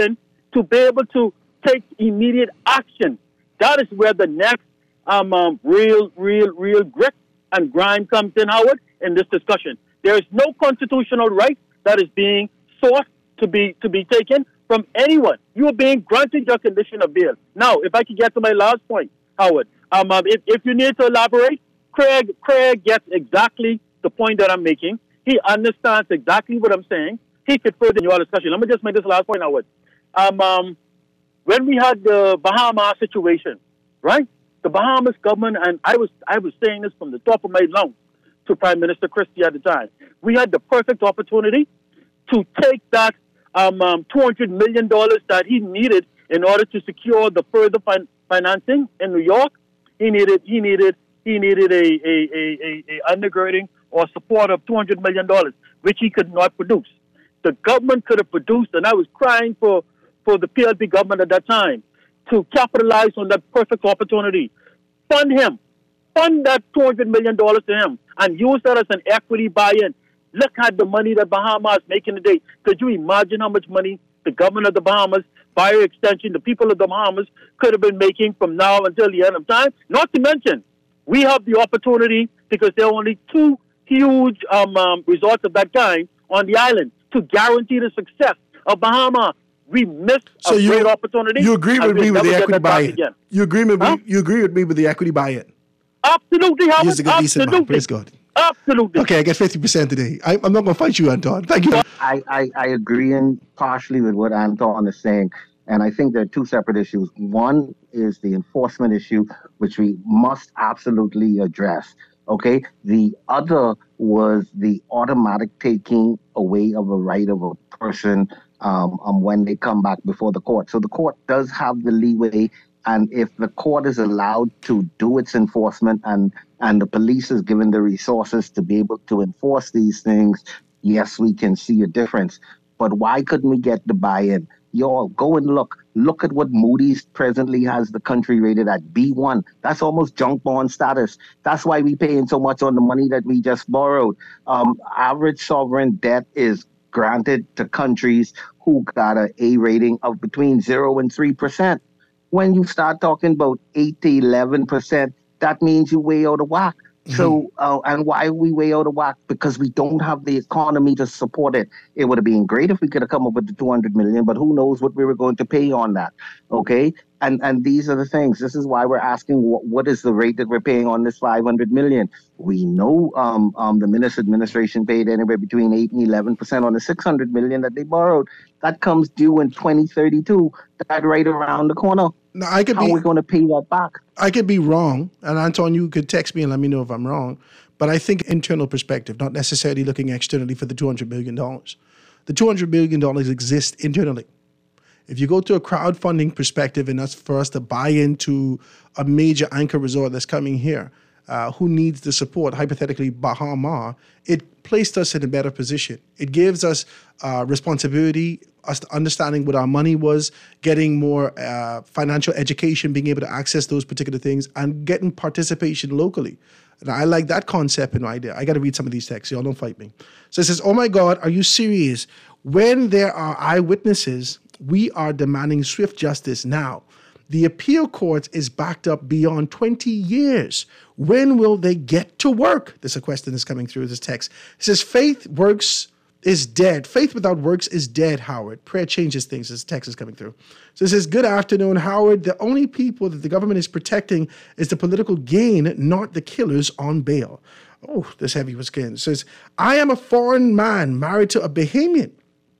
to be able to take immediate action. That is where the next um, um, real, real, real grit and grind comes in, Howard, in this discussion. There is no constitutional right that is being sought to be to be taken from anyone. You are being granted your condition of bail. Now, if I could get to my last point, Howard, um, um, if, if you need to elaborate, Craig, Craig gets exactly the point that I'm making. He understands exactly what I'm saying. He could further your discussion. Let me just make this last point, Howard. Um, um, when we had the Bahamas situation, right? The Bahamas government, and I was I was saying this from the top of my lungs to Prime Minister Christie at the time, we had the perfect opportunity to take that um, um, two hundred million dollars that he needed in order to secure the further fin- financing in New York. He needed he needed he needed a a, a, a, a undergirding or support of two hundred million dollars, which he could not produce. The government could have produced, and I was crying for, for the P L P government at that time to capitalize on that perfect opportunity. Fund him. Fund that two hundred million dollars to him and use that as an equity buy-in. Look at the money that Bahamas is making today. Could you imagine how much money the government of the Bahamas, by extension, the people of the Bahamas, could have been making from now until the end of time? Not to mention, we have the opportunity, because there are only two huge um, um, resorts of that kind on the island, to guarantee the success of Bahamas. We missed So a you, great opportunity. you agree with and we'll me with the never get equity that back buy-in? again. You agree with Huh? me? You agree with me with the equity buy-in? Absolutely, Howard. He's a good, decent man. Absolutely. Praise God. Absolutely. Okay, I get fifty percent today. I, I'm not going to fight you, Anton. Thank you. I, I, I agree in partially with what Anton is saying. And I think there are two separate issues. One is the enforcement issue, which we must absolutely address. Okay. The other was the automatic taking away of a right of a person um, um, when they come back before the court. So the court does have the leeway. And if the court is allowed to do its enforcement and, and the police is given the resources to be able to enforce these things, yes, we can see a difference. But why couldn't we get the buy-in? Y'all, go and look. Look at what Moody's presently has the country rated at B one. That's almost junk bond status. That's why we paying so much on the money that we just borrowed. Um, average sovereign debt is granted to countries who got an A rating of between zero and three percent. When you start talking about eight to eleven percent, that means you way out of whack. Mm-hmm. So, uh, and why are we way out of whack? Because we don't have the economy to support it. It would have been great if we could have come up with the two hundred million, but who knows what we were going to pay on that. Okay. And, and these are the things. This is why we're asking what, what is the rate that we're paying on this five hundred million. We know um, um, the Minister administration paid anywhere between eight and eleven percent on the six hundred million that they borrowed. That comes due in twenty thirty-two. That right around the corner. Now, I could How be, are we going to pay that back? I could be wrong, and Anton, you could text me and let me know if I'm wrong. But I think internal perspective, not necessarily looking externally for the two hundred million dollars. The two hundred million dollars exists internally. If you go to a crowdfunding perspective and that's for us to buy into a major anchor resort that's coming here, uh, who needs the support, hypothetically Bahama, it placed us in a better position. It gives us uh, responsibility, us understanding what our money was, getting more uh, financial education, being able to access those particular things, and getting participation locally. And I like that concept and idea. I got to read some of these texts. Y'all don't fight me. So it says, oh my God, are you serious? When there are eyewitnesses, we are demanding swift justice now. The appeal court is backed up beyond twenty years. When will they get to work? There's a question that's coming through this text. It says, faith works is dead. Faith without works is dead, Howard. Prayer changes things. This text is coming through. So it says, good afternoon, Howard. The only people that the government is protecting is the political gain, not the killers on bail. Oh, this heavy was skin. It says, I am a foreign man married to a Bahamian.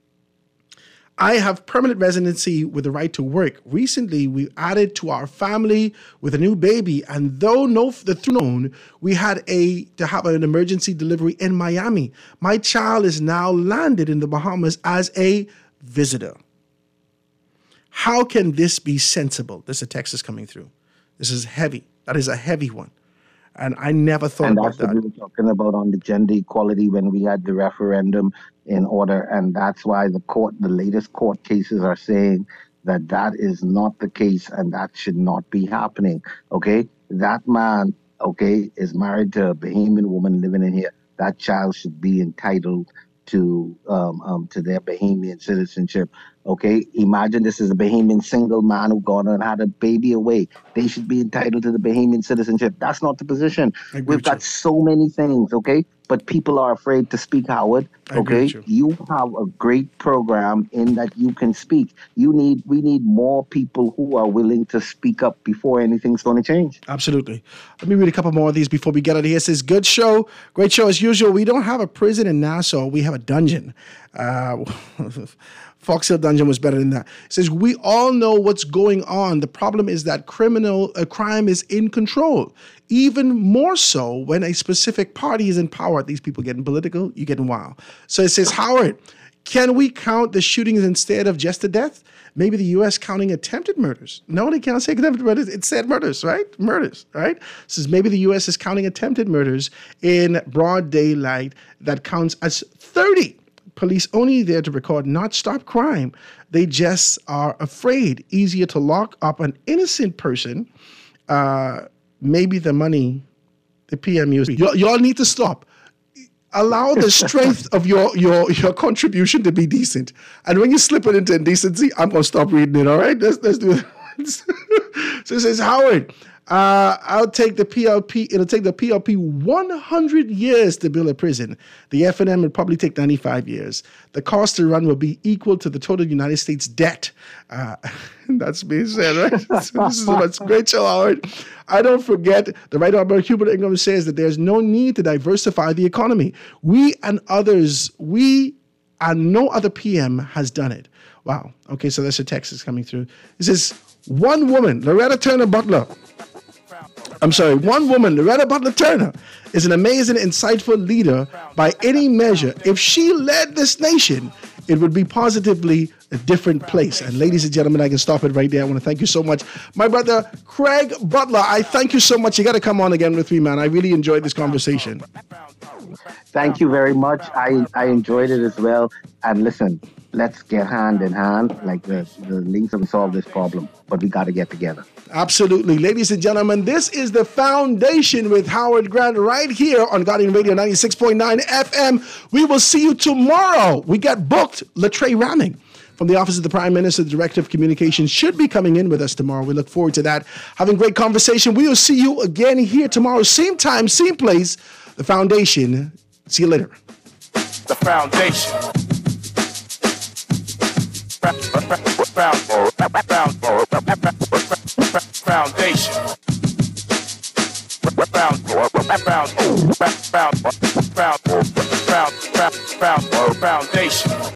I have permanent residency with the right to work. Recently, we added to our family with a new baby, and though no the throne, we had a to have an emergency delivery in Miami. My child is now landed in the Bahamas as a visitor. How can this be sensible? There's a text is coming through. This is heavy. That is a heavy one. And I never thought and about that's that. what we were talking about on the gender equality when we had the referendum in order. And that's why the court, the latest court cases are saying that that is not the case and that should not be happening. Okay. That man, okay, is married to a Bahamian woman living in here. That child should be entitled to um, um, to their Bahamian citizenship. Okay, imagine this is a Bahamian single man who gone and had a baby away. They should be entitled to the Bahamian citizenship. That's not the position. We've got so many things, okay? But people are afraid to speak, Howard. Okay, you. you have a great program in that you can speak. You need, we need more people who are willing to speak up before anything's going to change. Absolutely. Let me read a couple more of these before we get out of here. It says, good show, great show as usual. We don't have a prison in Nassau. We have a dungeon. Uh, Fox Hill Dungeon was better than that. It says, we all know what's going on. The problem is that criminal uh, crime is in control. Even more so when a specific party is in power. These people getting political, you getting wild. So it says, Howard, can we count the shootings instead of just the death? Maybe the U S counting attempted murders. No, they can't say attempted murders. It said murders, right? Murders, right? It says maybe the U S is counting attempted murders in broad daylight that counts as thirty. Police only there to record, not stop crime. They just are afraid. Easier to lock up an innocent person. Uh, maybe the money the P M used. Y- y'all need to stop. Allow the strength of your, your, your contribution to be decent. And when you slip it into indecency, I'm going to stop reading it, all right? Let's, let's do it. So it says, Howard, Uh, I'll take the P L P. It'll take the P L P one hundred years to build a prison. The F N M would probably take ninety-five years. The cost to run will be equal to the total United States debt. Uh, that's being said, right? So this is a great show, Howard. I don't forget, the Right Honorable Hubert Ingraham says that there's no need to diversify the economy. We and others, we and no other P M has done it. Wow. Okay, so that's a text that's coming through. It says, one woman, Loretta Turner Butler, I'm sorry, one woman, Loretta Butler Turner, is an amazing, insightful leader by any measure. If she led this nation, it would be positively a different place. And ladies and gentlemen, I can stop it right there. I want to thank you so much. My brother, Craig Butler, I thank you so much. You got to come on again with me, man. I really enjoyed this conversation. Thank you very much. I, I enjoyed it as well. And listen, let's get hand in hand, like the, the links and solve this problem. But we got to get together. Absolutely. Ladies and gentlemen, this is The Foundation with Howard Grant right here on Guardian Radio ninety-six point nine F M. We will see you tomorrow. We got booked. Latrey Ramming from the Office of the Prime Minister, the Director of Communications, should be coming in with us tomorrow. We look forward to that. Having great conversation. We will see you again here tomorrow. Same time, same place. The Foundation. See you later. The Foundation. Foundation. Foundation.